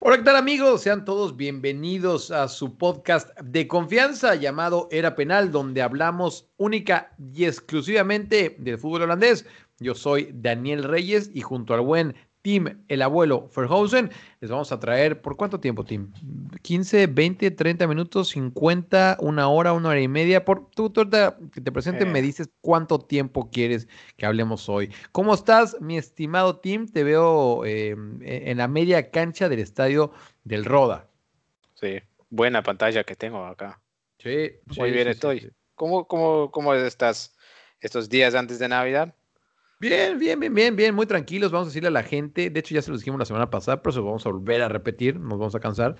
Hola, ¿qué tal amigos? Sean todos bienvenidos a su podcast de confianza llamado Era Penal, donde hablamos única y exclusivamente del fútbol holandés. Yo soy Daniel Reyes y junto al buen Tim, el abuelo Verhausen, les vamos a traer, ¿por cuánto tiempo, Tim? 15, 20, 30 minutos, 50, una hora y media. Tú ahorita que te presenten me dices cuánto tiempo quieres que hablemos hoy. ¿Cómo estás, mi estimado Tim? Te veo en la media cancha del estadio del Roda. Sí, buena pantalla que tengo acá. Sí, Muy sí, bien sí, sí, estoy. sí. ¿Cómo estás estos días antes de Navidad? Bien, bien, bien, bien, bien, muy tranquilos. Vamos a decirle a la gente, de hecho ya se lo dijimos la semana pasada, pero se lo vamos a volver a repetir, nos vamos a cansar,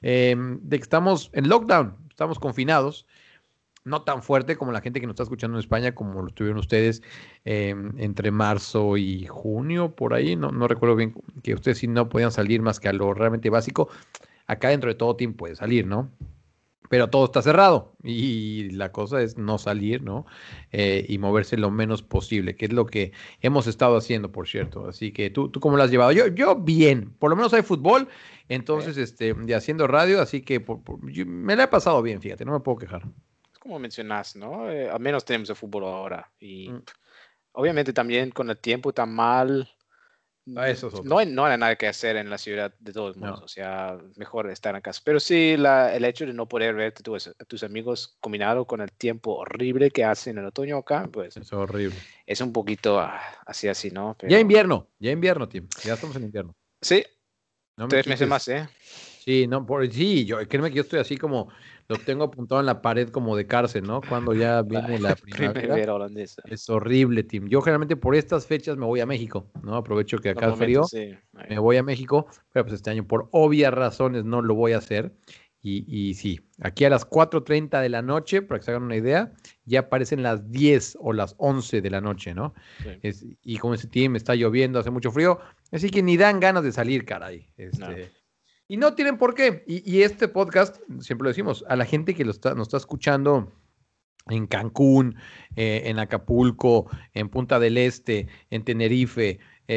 de que estamos en lockdown, estamos confinados, no tan fuerte como la gente que nos está escuchando en España, como lo tuvieron ustedes entre marzo y junio, por ahí, no recuerdo bien que ustedes sí no podían salir más que a lo realmente básico. Acá dentro de todo tiempo puede salir, ¿no? Pero todo está cerrado y la cosa es no salir, ¿no? Y moverse lo menos posible, que es lo que hemos estado haciendo, por cierto. Así que tú ¿cómo lo has llevado? Yo bien, por lo menos hay fútbol, Eh, entonces, de haciendo radio, así que me la he pasado bien, fíjate, no me puedo quejar. es como mencionas, ¿no? Al menos tenemos el fútbol ahora. Y Mm, obviamente también con el tiempo tan mal, Eso es no otra. hay nada que hacer en la ciudad de todos modos. No. O sea, mejor estar en casa. Pero sí, el hecho de no poder ver a tus amigos combinado con el tiempo horrible que hacen en el otoño acá, pues Es horrible. es un poquito así, ¿no? Ya Pero invierno, Tim. Ya estamos en invierno. sí, No me 3 meses quites. más, ¿eh? Sí, no, sí, créeme que yo estoy así como, lo tengo apuntado en la pared como de cárcel, ¿no? Cuando ya La viene la primavera. primavera holandesa. Es horrible, Tim. Yo generalmente por estas fechas me voy a México, ¿no? Aprovecho que acá es Normalmente frío, sí. me voy a México, pero pues este año por obvias razones no lo voy a hacer. Y sí, aquí a las 4:30 de la noche, para que se hagan una idea, ya aparecen las 10 o las 11 de la noche, ¿no? Sí, Y como ese Tim está lloviendo, hace mucho frío, así que ni dan ganas de salir, caray. no. Y no tienen por qué. Y este podcast, siempre lo decimos, a la gente que nos está escuchando en Cancún, en Acapulco, en Punta del Este, en Tenerife,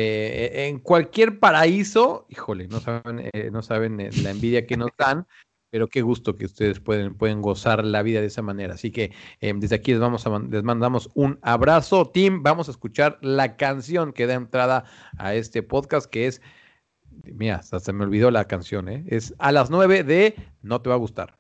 en cualquier paraíso, híjole, no saben la envidia que nos dan, pero qué gusto que ustedes pueden gozar la vida de esa manera. Así que desde aquí les mandamos un abrazo, Tim. Vamos a escuchar la canción que da entrada a este podcast, que es, mira, hasta se me olvidó la canción, ¿eh? Es a las 9 de No Te Va a Gustar.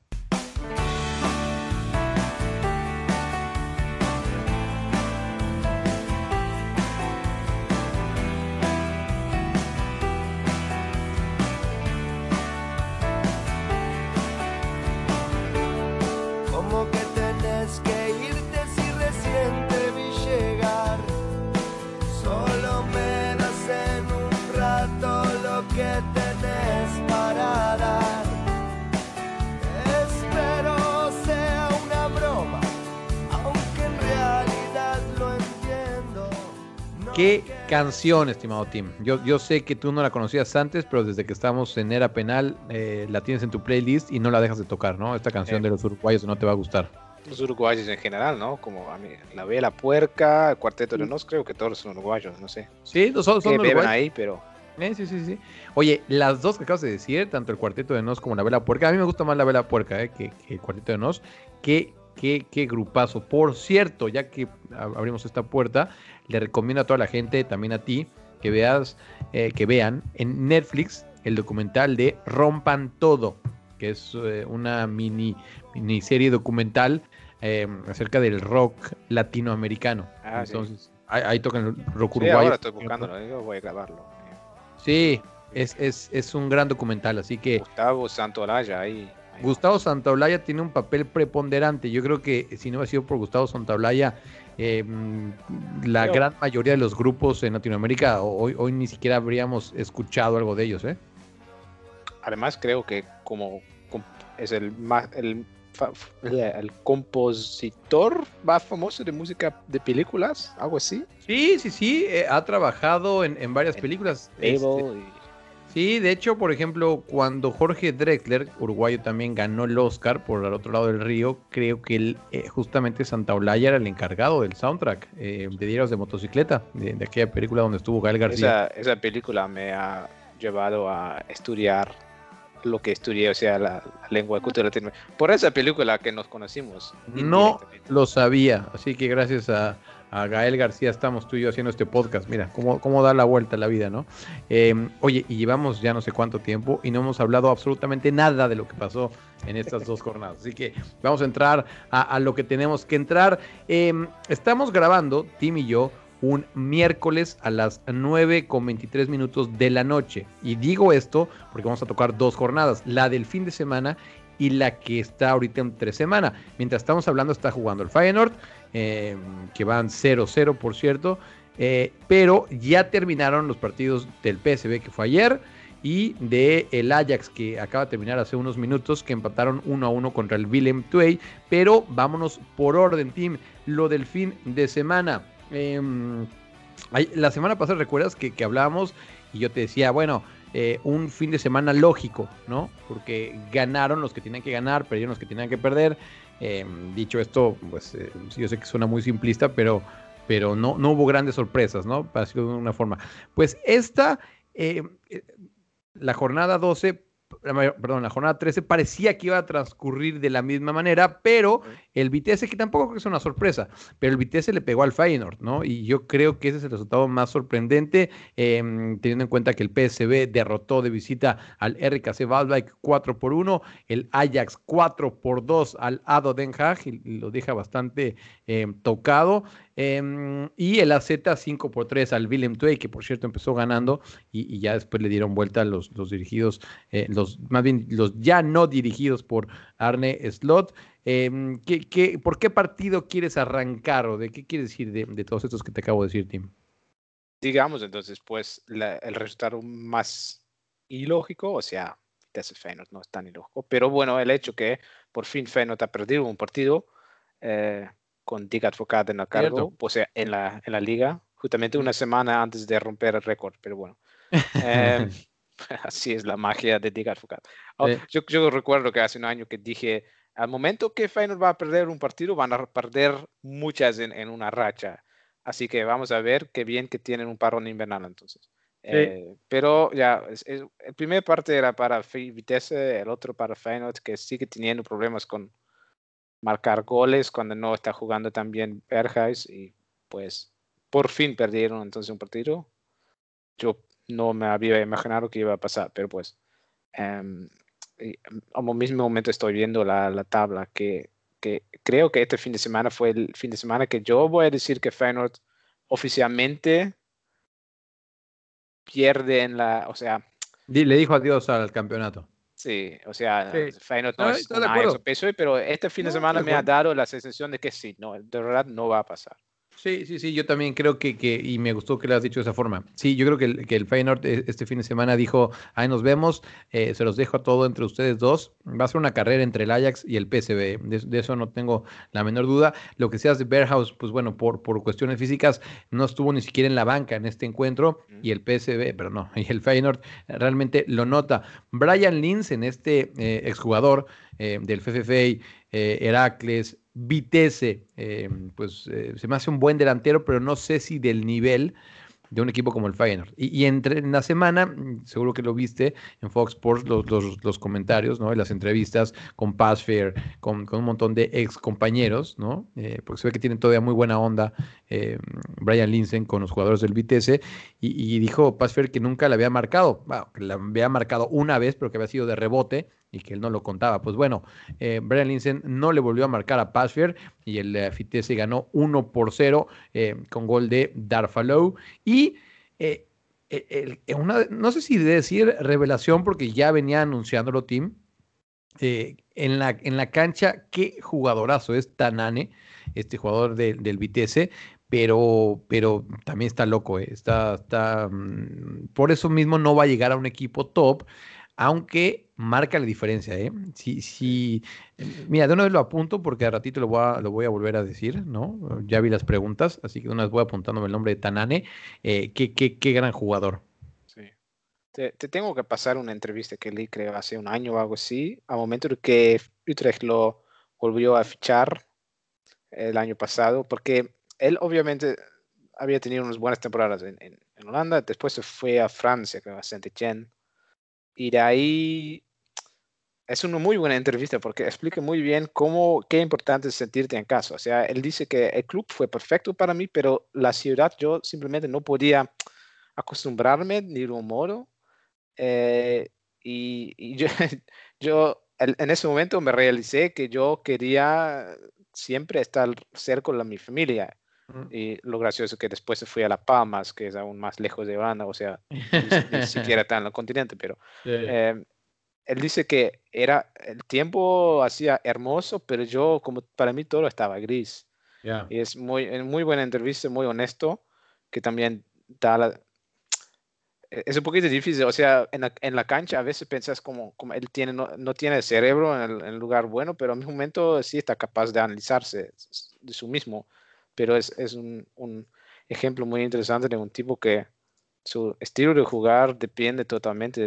¿Cómo que tenés que irte si recién te vi llegar? Solo me das en un rato lo que tenés para dar. Espero sea una broma, aunque en realidad lo entiendo. No ¿Qué canción, estimado Tim? Yo sé que tú no la conocías antes, pero desde que estamos en Era Penal, la tienes en tu playlist y no la dejas de tocar, ¿no? Esta canción de los uruguayos No Te Va a Gustar. Los uruguayos en general, ¿no? Como a mí, la Vela Puerca, el Cuarteto de Sí, Nos, creo que todos son uruguayos, no sé. sí, son, Que son beben uruguayos. ahí, pero Sí, sí, sí. Oye, las dos que acabas de decir, tanto el Cuarteto de Nos como la Vela Puerca, a mí me gusta más la Vela Puerca, que el Cuarteto de Nos. Qué grupazo. Por cierto, ya que abrimos esta puerta, le recomiendo a toda la gente, también a ti, que vean en Netflix el documental de Rompan Todo, que es una miniserie documental acerca del rock latinoamericano. sí. Entonces, ahí tocan el rock Sí, uruguayo. ahora estoy buscándolo, yo voy a grabarlo. Sí, es un gran documental, así que Gustavo Santaolalla, ahí va. Gustavo Santaolalla tiene un papel preponderante. Yo creo que si no hubiera sido por Gustavo Santaolalla, la Creo, gran mayoría de los grupos en Latinoamérica hoy ni siquiera habríamos escuchado algo de ellos, ¿eh? además creo que es el compositor más famoso de música de películas, algo así. Sí, ha trabajado en varias En películas. Babel Sí, de hecho, por ejemplo, cuando Jorge Drexler, uruguayo, también ganó el Oscar por el otro lado del río, creo que él, justamente Santaolalla era el encargado del soundtrack de Diarios de Motocicleta, de aquella película donde estuvo Gael García. esa película me ha llevado a estudiar lo que estudié, o sea, la lengua y cultura latinoamericana. Por esa película que nos conocimos. No lo sabía, así que gracias a Gael García estamos tú y yo haciendo este podcast. Mira, cómo da la vuelta la vida, ¿no? Oye, y llevamos ya no sé cuánto tiempo y no hemos hablado absolutamente nada de lo que pasó en estas dos jornadas. Así que vamos a entrar a lo que tenemos que entrar. Estamos grabando, Tim y yo, un miércoles a las 9:23 de la noche. Y digo esto porque vamos a tocar dos jornadas, la del fin de semana y la que está ahorita entre semana. Mientras estamos hablando está jugando el Feyenoord, que van 0-0 por cierto, pero ya terminaron los partidos del PSV que fue ayer y de el Ajax que acaba de terminar hace unos minutos, que empataron 1-1 contra el Willem II. Pero vámonos por orden, Tim, lo del fin de semana. La semana pasada recuerdas que hablábamos y yo te decía, bueno, un fin de semana lógico, ¿no? Porque ganaron los que tenían que ganar, perdieron los que tenían que perder. Dicho esto, pues yo sé que suena muy simplista, pero no hubo grandes sorpresas, ¿no? Para decirlo de una forma. Pues la jornada 12, perdón, la jornada 13 parecía que iba a transcurrir de la misma manera, pero el Vitesse, que tampoco es una sorpresa, pero el Vitesse le pegó al Feyenoord, ¿no? Y yo creo que ese es el resultado más sorprendente, teniendo en cuenta que el PSV derrotó de visita al RKC Waalwijk 4-1, el Ajax 4-2 al ADO Den Haag, y lo deja bastante tocado, y el AZ 5-3 al Willem II, que por cierto empezó ganando y ya después le dieron vuelta los dirigidos, más bien los ya no dirigidos por Arne Slot. ¿Por qué partido quieres arrancar o de qué quieres decir de todos estos que te acabo de decir, Tim? Digamos entonces, pues el resultado más ilógico, o sea, Vitesse Feyenoord no es tan ilógico, pero bueno, el hecho que por fin Feyenoord ha perdido un partido con Dick Advocaat en la cargo, o sea, en la liga, justamente una semana antes de romper el récord, pero bueno. Así es la magia de Dick Advocaat. Yo recuerdo que hace un año que dije, al momento que Feyenoord va a perder un partido, van a perder muchas en una racha. Así que vamos a ver qué bien que tienen un parón invernal entonces. Sí. Pero ya, el primer parte era para Vitesse, el otro para Feyenoord, que sigue teniendo problemas con marcar goles cuando no está jugando tan bien Berghuis, y pues por fin perdieron entonces un partido. Yo no me había imaginado que iba a pasar, pero pues al mismo momento estoy viendo la tabla que creo que este fin de semana fue el fin de semana que yo voy a decir que Feyenoord oficialmente pierde o sea... Le dijo adiós al campeonato. Sí, o sea, sí. Feyenoord no es un Ajax o PSV, pero este fin de semana me ha dado la sensación de que sí, no, de verdad no va a pasar. Sí, yo también creo que y me gustó que lo has dicho de esa forma. Sí, yo creo que el Feyenoord este fin de semana dijo, ahí nos vemos, se los dejo todo entre ustedes dos. Va a ser una carrera entre el Ajax y el PSV, de eso no tengo la menor duda. Lo que seas de Berghuis, pues bueno, por cuestiones físicas no estuvo ni siquiera en la banca en este encuentro, y el PSV, pero no, y el Feyenoord realmente lo nota. Brian Linz, en este exjugador del FFA, Heracles, Vitesse, se me hace un buen delantero, pero no sé si del nivel de un equipo como el Feyenoord. Y en la semana, seguro que lo viste en Fox Sports, los comentarios, ¿no? Y las entrevistas con Pasveer, con un montón de ex compañeros, ¿no? Porque se ve que tienen todavía muy buena onda Brian Linsen con los jugadores del Vitesse, y dijo Pasveer que nunca le había marcado, bueno, que le había marcado una vez, pero que había sido de rebote y que él no lo contaba. Pues bueno, Brian Linsen no le volvió a marcar a Pasveer y el Vitesse ganó 1-0 con gol de Darfalou. Y no sé si decir revelación, porque ya venía anunciándolo Tim, en la cancha, qué jugadorazo es Tanane, este jugador del Vitesse, pero también está loco, por eso mismo no va a llegar a un equipo top, aunque marca la diferencia, ¿eh? Sí, mira, de una vez lo apunto porque a ratito lo voy a volver a decir, ¿no? Ya vi las preguntas, así que de una vez voy apuntándome el nombre de Tanane. Qué gran jugador. Sí. Te tengo que pasar una entrevista que leí, creo, hace un año o algo así, al momento de que Utrecht lo volvió a fichar el año pasado, porque él obviamente había tenido unas buenas temporadas en Holanda, después se fue a Francia, creo, a Saint-Étienne, y de ahí Es una muy buena entrevista porque explica muy bien qué importante es sentirte en casa. O sea, él dice que el club fue perfecto para mí, pero la ciudad yo simplemente no podía acostumbrarme ni de un modo. Eh, y yo, en ese momento me realicé que yo quería siempre estar cerca de mi familia. Y lo gracioso que después se fui a La Palmas, que es aún más lejos de Holanda, o sea, ni siquiera está en el continente, pero Sí. eh, él dice que el tiempo hacía hermoso, pero como para mí todo estaba gris. Ya. Y es muy buena entrevista, muy honesto, que también da es un poquito difícil, o sea, en la cancha a veces piensas como él no tiene el cerebro en el lugar bueno, pero en mi momento sí está capaz de analizarse de sí mismo, pero es un ejemplo muy interesante de un tipo que su estilo de jugar depende totalmente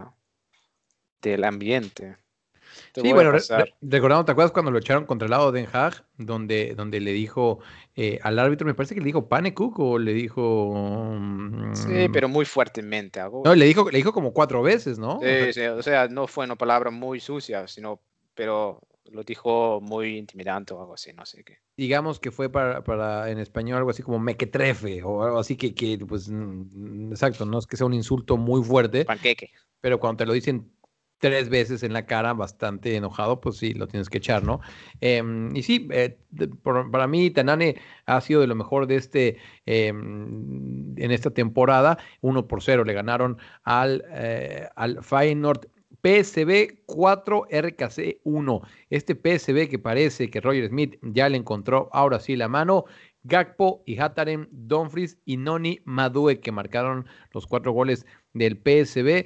del ambiente. Te Sí, voy a bueno, pasar. recordando, ¿te acuerdas cuando lo echaron contra el lado de Den Haag? Donde le dijo al árbitro, me parece que le dijo Panekuk o le dijo... Sí, pero muy fuertemente, no, le dijo como 4 veces, ¿no? O sea, sí, sí, o sea, no fue una palabra muy sucia, pero lo dijo muy intimidante o algo así, no sé qué. digamos que fue para en español algo así como mequetrefe o algo así pues, exacto, no es que sea un insulto muy fuerte, Panqueque. pero cuando te lo dicen 3 veces en la cara, bastante enojado, pues sí, lo tienes que echar, ¿no? Y sí, para mí, Tanane ha sido de lo mejor de en esta temporada. 1-0 le ganaron al Feyenoord. PSV 4, RKC 1. Este PSV que parece que Roger Smith ya le encontró ahora sí la mano. Gakpo y Hattaren, Dumfries y Noni Madue que marcaron los 4 goles del PSV.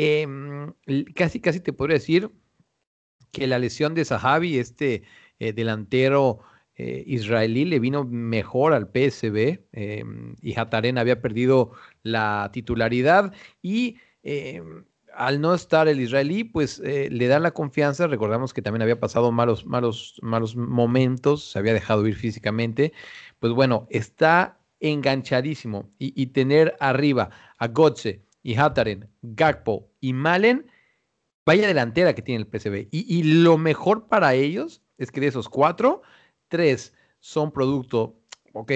Casi te podría decir que la lesión de Zahavi, delantero israelí, le vino mejor al PSV y Hattaren había perdido la titularidad y al no estar el israelí, pues le dan la confianza. Recordamos que también había pasado malos momentos, se había dejado ir físicamente. Pues bueno, está enganchadísimo y tener arriba a Götze y Hattaren, Gakpo y Malen, vaya delantera que tiene el PSV. Y lo mejor para ellos es que de esos 4, 3 son producto, ok,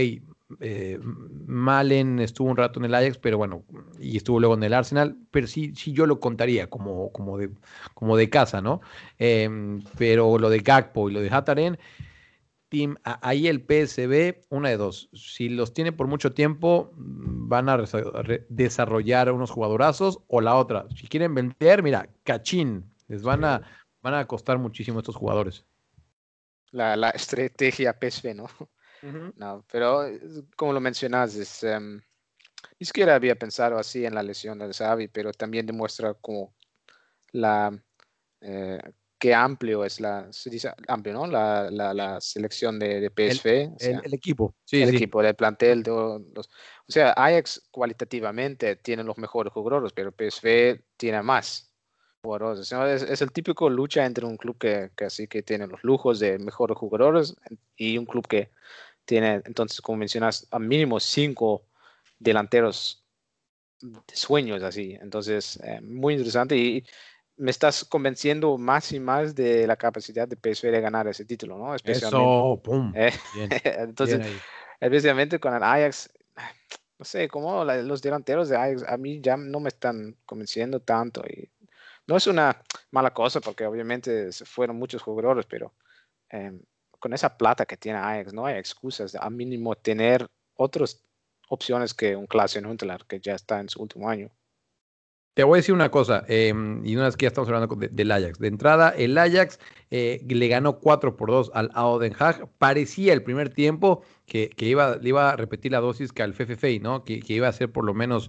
Malen estuvo un rato en el Ajax, pero bueno, y estuvo luego en el Arsenal, pero sí yo lo contaría como de casa, ¿no? Pero lo de Gakpo y lo de Hattaren, ahí el PSV, una de dos. Si los tiene por mucho tiempo, van a desarrollar unos jugadorazos. O la otra, si quieren vender, mira, cachín. Les Sí. van a costar muchísimo estos jugadores. La estrategia PSV, ¿no? Ujú. No, pero como lo mencionas, ni siquiera había pensado así en la lesión de Xavi, pero también demuestra como la eh, qué amplio es se dice amplio, ¿no? La selección de El, PSV, o el, sea, el equipo, sí, el sí. equipo, el plantel, o sea, Ajax cualitativamente tiene los mejores jugadores, pero PSV tiene más jugadores. O sea, es el típico lucha entre un club que así que tiene los lujos de mejores jugadores y un club que tiene, entonces, como mencionas, a mínimo 5 delanteros de sueños así. Entonces, muy interesante y me estás convenciendo más y más de la capacidad de PSV de ganar ese título, ¿no? Especialmente. Eso, pum. eh, Bien, bien entonces, ahí. especialmente con el Ajax, no sé, como los delanteros de Ajax a mí ya no me están convenciendo tanto y no es una mala cosa porque obviamente se fueron muchos jugadores, pero eh, con esa plata que tiene Ajax no hay excusas de a mínimo tener otras opciones que un Klaas-Jan Huntelaar que ya está en su último año. Te voy a decir una cosa, y una vez que ya estamos hablando del Ajax. De entrada, el Ajax le ganó 4-2 al ADO Den Haag. Parecía el primer tiempo que le iba a repetir la dosis que al FFF, ¿no? Que iba a ser por lo menos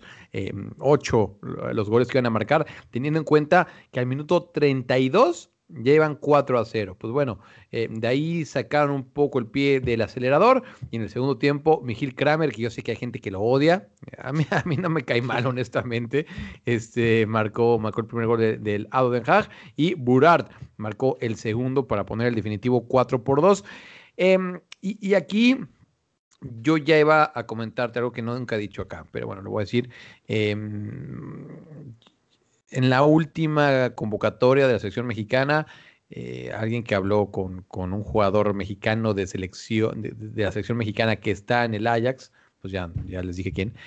8 los goles que iban a marcar, teniendo en cuenta que al minuto 32 ya iban 4-0. Pues bueno, de ahí sacaron un poco el pie del acelerador y en el segundo tiempo, Michiel Kramer, que yo sé que hay gente que lo odia, a mí no me cae mal, honestamente, marcó el primer gol del ADO Den Haag y Burard marcó el segundo para poner el definitivo 4-2. Y aquí yo ya iba a comentarte algo que nunca he dicho acá, pero bueno, lo voy a decir. en la última convocatoria de la selección mexicana, alguien que habló con un jugador mexicano de selección, de la selección mexicana que está en el Ajax, pues ya les dije quién,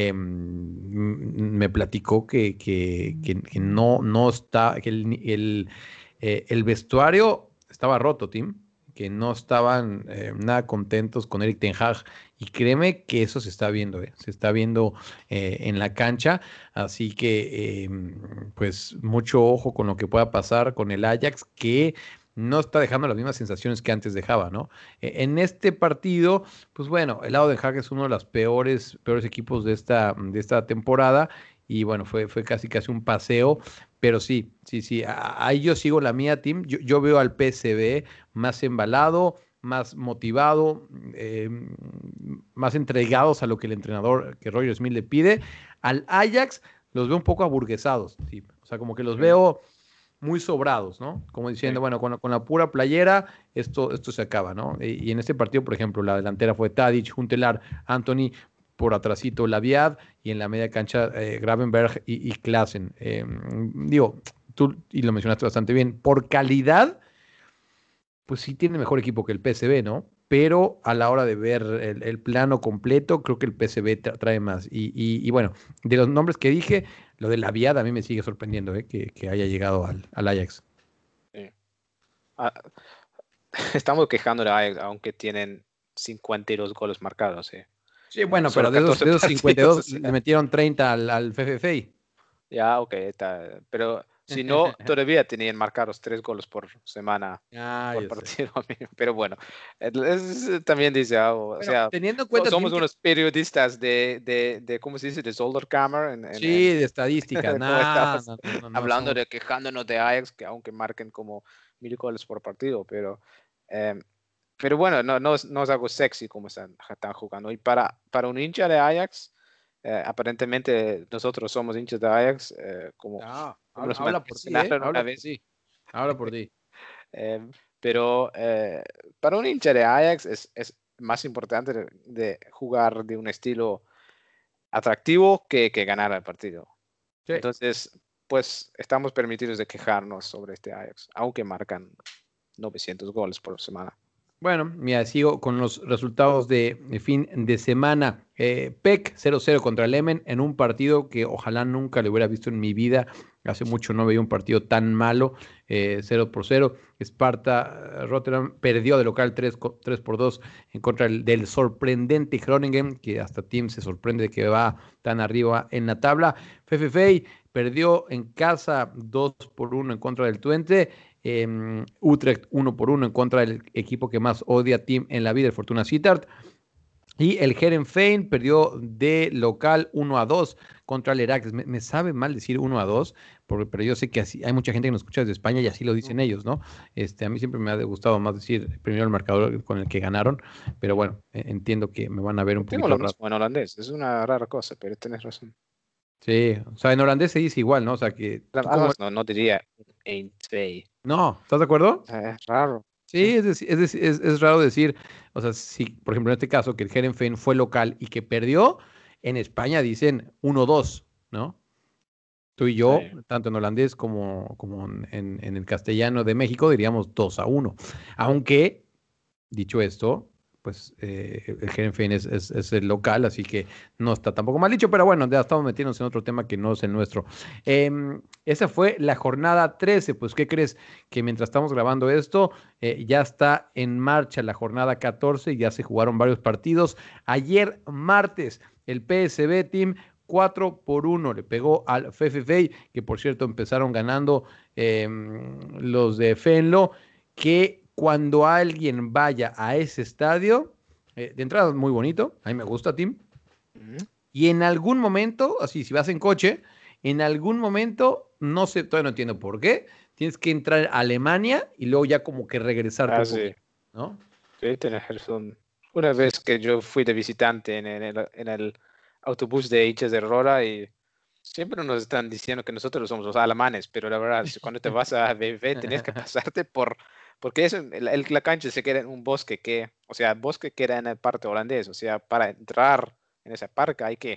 me platicó que no está, que el vestuario estaba roto, Tim, que no estaban nada contentos con Eric Ten Hag. Y créeme que eso se está viendo, se está viendo en la cancha. Así que, pues, mucho ojo con lo que pueda pasar con el Ajax, que no está dejando las mismas sensaciones que antes dejaba, ¿no? En este partido, pues bueno, el lado de Hag es uno de los peores equipos de esta temporada. Y bueno, fue casi un paseo. Pero sí, ahí yo sigo la mía, Tim. Yo veo al PSV más embalado, más motivado, más entregados a lo que el entrenador, que Roger Smith le pide. Al Ajax los veo un poco aburguesados, sí. O sea, como que los veo muy sobrados, ¿no? Como diciendo, bueno, con la pura playera esto se acaba, ¿no? Y en este partido, por ejemplo, la delantera fue Tadic, Huntelaar, Anthony, por atrasito Laviad, y en la media cancha Gravenberg y Klaassen. Digo, tú y lo mencionaste bastante bien, por calidad, pues sí tiene mejor equipo que el PSV, ¿no? Pero a la hora de ver el plano completo, creo que el PSV trae más. Y bueno, de los nombres que dije, lo de la viada a mí me sigue sorprendiendo, que haya llegado al Ajax. Sí. Estamos quejando de Ajax, aunque tienen 52 goles marcados. Sí, bueno, pero de esos 52 o sea, le metieron 30 al FFF. Ya, ok, está. Pero si no, todavía tenían marcados 3 goles por semana por partido. Pero bueno, también dice algo. Bueno, o sea, teniendo en cuenta somos unos periodistas de ¿cómo se dice? De Zolderkamer. Sí, de estadísticas. Hablando de quejándonos de Ajax, que aunque marquen como 1000 goles por partido, pero bueno, no es algo sexy como están jugando. Y para un hincha de Ajax, aparentemente nosotros somos hinchas de Ajax, habla por ti, habla por ti. Pero para un hincha de Ajax es más importante de jugar de un estilo atractivo que ganar el partido. Sí. Entonces, pues estamos permitidos de quejarnos sobre este Ajax, aunque marcan 900 goles por semana. Bueno, mira, sigo con los resultados de fin de semana. PEC 0-0 contra el Emmen en un partido que ojalá nunca le hubiera visto en mi vida. Hace mucho no veía un partido tan malo, 0-0. Sparta Rotterdam perdió de local 3-2 en contra del sorprendente Groningen, que hasta Tim se sorprende de que va tan arriba en la tabla. FFF perdió en casa 2-1 en contra del Twente. Utrecht 1-1 en contra del equipo que más odia a Tim en la vida, el Fortuna Sittard. Y el Heerenveen perdió de local 1-2 contra el Heracles. Me sabe mal decir 1-2, pero yo sé que así hay mucha gente que nos escucha desde España y así lo dicen ellos, ¿no? A mí siempre me ha gustado más decir primero el marcador con el que ganaron, pero bueno, entiendo que me van a ver un poquito raro. En holandés, es una rara cosa, pero tienes razón. Sí, o sea, en holandés se dice igual, ¿no? O sea, que... No diría 1-2. No, ¿estás de acuerdo? Es raro. Sí, es raro decir, o sea, si por ejemplo en este caso que el Heerenveen fue local y que perdió, en España dicen 1-2, ¿no? Tú y yo, sí, tanto en holandés como en el castellano de México, diríamos 2-1. Aunque, dicho esto, pues el Heerenveen es el local, así que no está tampoco mal dicho, pero bueno, ya estamos metiéndonos en otro tema que no es el nuestro. Esa fue la jornada 13, pues ¿qué crees? Que mientras estamos grabando esto, ya está en marcha la jornada 14 y ya se jugaron varios partidos. Ayer martes, el PSV Team 4-1 le pegó al FFF, que por cierto empezaron ganando los de Fenlo, que cuando alguien vaya a ese estadio, de entrada es muy bonito, a mí me gusta, Tim, y en algún momento, así si vas en coche, en algún momento, no sé, todavía no entiendo por qué, tienes que entrar a Alemania y luego ya como que regresarte sí. poquito, ¿no? Sí, tienes razón. Una vez que yo fui de visitante en el autobús de hinchas de Rola y siempre nos están diciendo que nosotros somos los alemanes, pero la verdad, cuando te vas a BV tenés que pasarte porque eso, la cancha se queda en un bosque bosque queda en el parte holandés, o sea, para entrar en esa parque hay que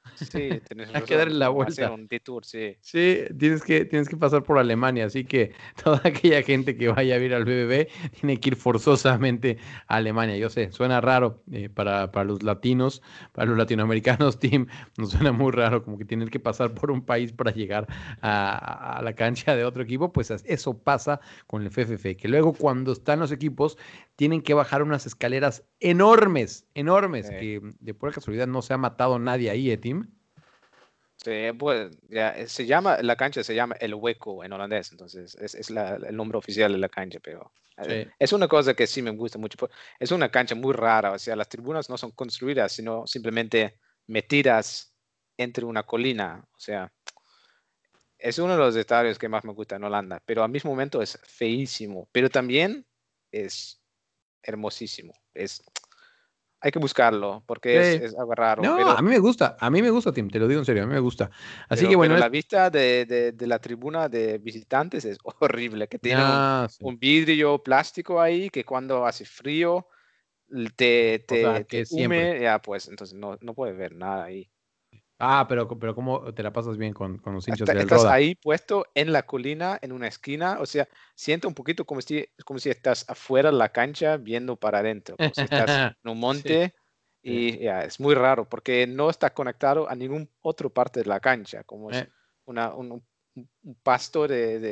Sí, tienes Hay que darle razón. la Hacer vuelta. un detour, sí. Sí, tienes que pasar por Alemania, así que toda aquella gente que vaya a ir al BBB tiene que ir forzosamente a Alemania. Yo sé, suena raro para los latinos, para los latinoamericanos, Tim, nos suena muy raro como que tienen que pasar por un país para llegar a la cancha de otro equipo, pues eso pasa con el FFF, que luego cuando están los equipos tienen que bajar unas escaleras enormes, enormes, Eh, que de pura casualidad no se ha matado nadie ahí, Tim. sí, pues, ya, se llama, la cancha se llama El Hueco en holandés, entonces es el nombre oficial de la cancha, pero Sí. es una cosa que sí me gusta mucho. Es una cancha muy rara, o sea, las tribunas no son construidas, sino simplemente metidas entre una colina, o sea, es uno de los estadios que más me gusta en Holanda, pero al mismo momento es feísimo, pero también es hermosísimo. Hay que buscarlo porque Sí. es algo raro, No, a mí me gusta, Tim, te lo digo en serio, a mí me gusta. Así que bueno, pero la vista de la tribuna de visitantes es horrible, que tienen sí. un vidrio plástico ahí que cuando hace frío O sea, te que siempre. hume, ya pues entonces no puedes ver nada ahí. Pero ¿cómo te la pasas bien con los hinchas del Estás Roda? ahí puesto en la colina, en una esquina, o sea, siento un poquito como si estás afuera de la cancha viendo para adentro, como si estás en un Sí, monte sí. y ya, es muy raro porque no está conectado a ningún otro parte de la cancha, como es Eh, un pasto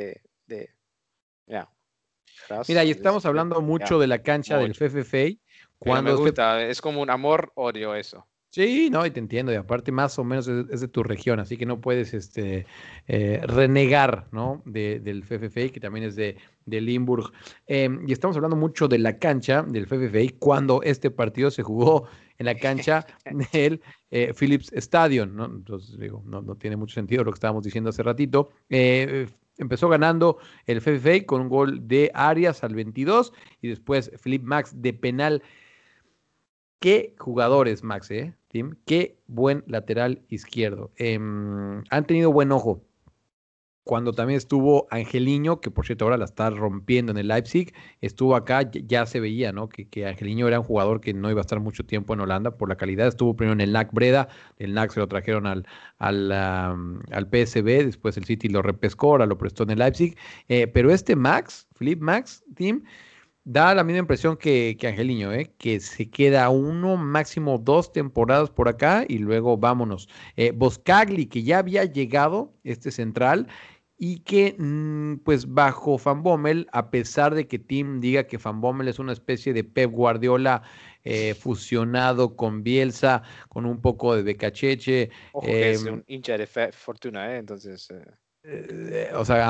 ya, Mira, gras, y ¿cómo se dice? estamos hablando Ya, mucho de la cancha del mucho. FFA, Pero me cuando este. gusta, es como un amor-odio eso. Sí, no, y te entiendo, y aparte más o menos es de tu región, así que no puedes renegar, ¿no? Del FFA, que también es de Limburg. Y estamos hablando mucho de la cancha del FFA, cuando este partido se jugó en la cancha del Philips Stadium, ¿no? Entonces, digo, no tiene mucho sentido lo que estábamos diciendo hace ratito. Empezó ganando el FFA con un gol de Arias al 22 y después Philippe Max de penal. Qué jugadores, Max, Tim. Qué buen lateral izquierdo. Han tenido buen ojo. Cuando también estuvo Angeliño, que por cierto ahora la está rompiendo en el Leipzig, estuvo acá, ya se veía, ¿no? Que Angeliño era un jugador que no iba a estar mucho tiempo en Holanda por la calidad. Estuvo primero en el NAC Breda, del NAC se lo trajeron al PSV, después el City lo repescó, ahora lo prestó en el Leipzig. Pero este Max, Philippe Max, Tim, da la misma impresión que Angeliño, que se queda uno, máximo 2 temporadas por acá y luego vámonos. Boscagli, que ya había llegado, este central, y que pues bajo Van Bommel, a pesar de que Tim diga que Van Bommel es una especie de Pep Guardiola fusionado con Bielsa, con un poco de Becacheche, Ojo que es un hincha de Fortuna, entonces... o sea,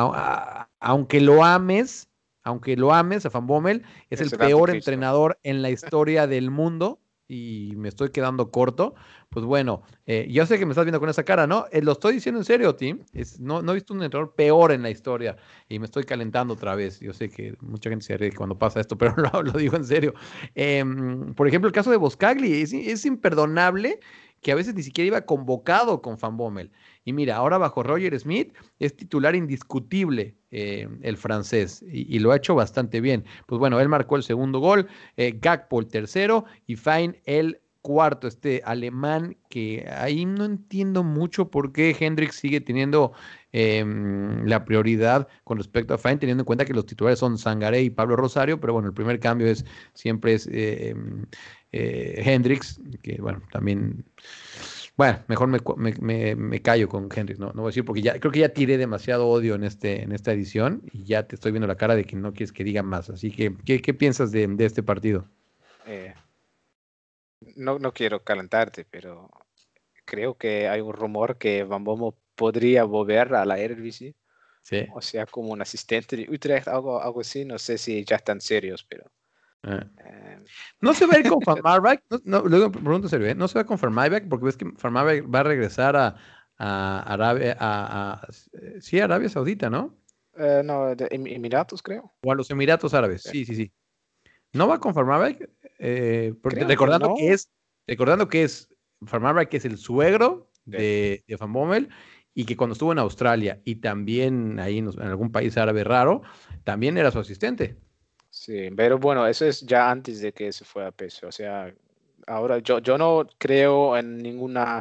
aunque lo ames a Van Bommel, es el es el peor anticristo. entrenador en la historia del mundo y me estoy quedando corto. Pues bueno, yo sé que me estás viendo con esa cara, ¿no? Lo estoy diciendo en serio, Tim. No he visto un entrenador peor en la historia y me estoy calentando otra vez. Yo sé que mucha gente se ríe cuando pasa esto, pero lo digo en serio. Por ejemplo, el caso de Boscagli es imperdonable que a veces ni siquiera iba convocado con Van Bommel. Y mira, ahora bajo Roger Smith es titular indiscutible el francés y lo ha hecho bastante bien. Pues bueno, él marcó el segundo gol, Gakpo el tercero y Fein el cuarto, este alemán que ahí no entiendo mucho por qué Hendrix sigue teniendo la prioridad con respecto a Fein, teniendo en cuenta que los titulares son Sangaré y Pablo Rosario, pero bueno, el primer cambio siempre es Hendrix, que bueno, también... Bueno, mejor me callo con Henry, no voy a decir porque ya creo que ya tiré demasiado odio en esta edición y ya te estoy viendo la cara de que no quieres que diga más. Así que, ¿qué piensas de este partido? Eh, no quiero calentarte, pero creo que hay un rumor que Van Bommel podría volver a la Eredivisie, Sí. o sea, como un asistente de Utrecht, algo así. No sé si ya están serios, pero Ah. eh, No se va a ir con Van Marwijk, luego me pregunto serio, ¿eh? No se va con Van Marwijk porque ves que Van Marwijk va a regresar a Arabia, sí, Arabia Saudita, ¿no? no, de Emiratos, creo. O a los Emiratos Árabes, Eh, sí, sí, sí. No va con Van Marwijk, Creo que recordando no. que es Van Marwijk, que es el suegro Sí, de Van Bommel, y que cuando estuvo en Australia y también ahí en algún país árabe raro, también era su asistente. sí, pero bueno, eso es ya antes de que se fue a peso. O sea, ahora yo no creo en ninguna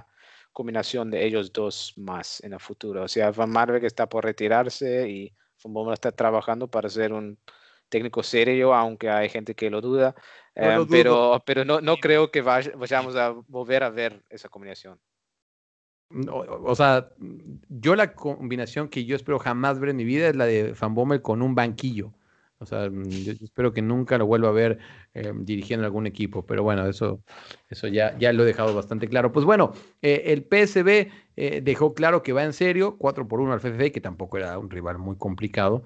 combinación de ellos dos más en el futuro. O sea, Van Marwijk está por retirarse y Van Bommel está trabajando para ser un técnico serio, aunque hay gente que lo duda. Yo lo dudo. Pero no creo que vayamos a volver a ver esa combinación. O sea, yo la combinación que yo espero jamás ver en mi vida es la de Van Bommel con un banquillo. O sea, yo espero que nunca lo vuelva a ver dirigiendo algún equipo. Pero bueno, eso ya lo he dejado bastante claro. Pues bueno, el PSV dejó claro que va en serio, 4-1 al FFV, que tampoco era un rival muy complicado.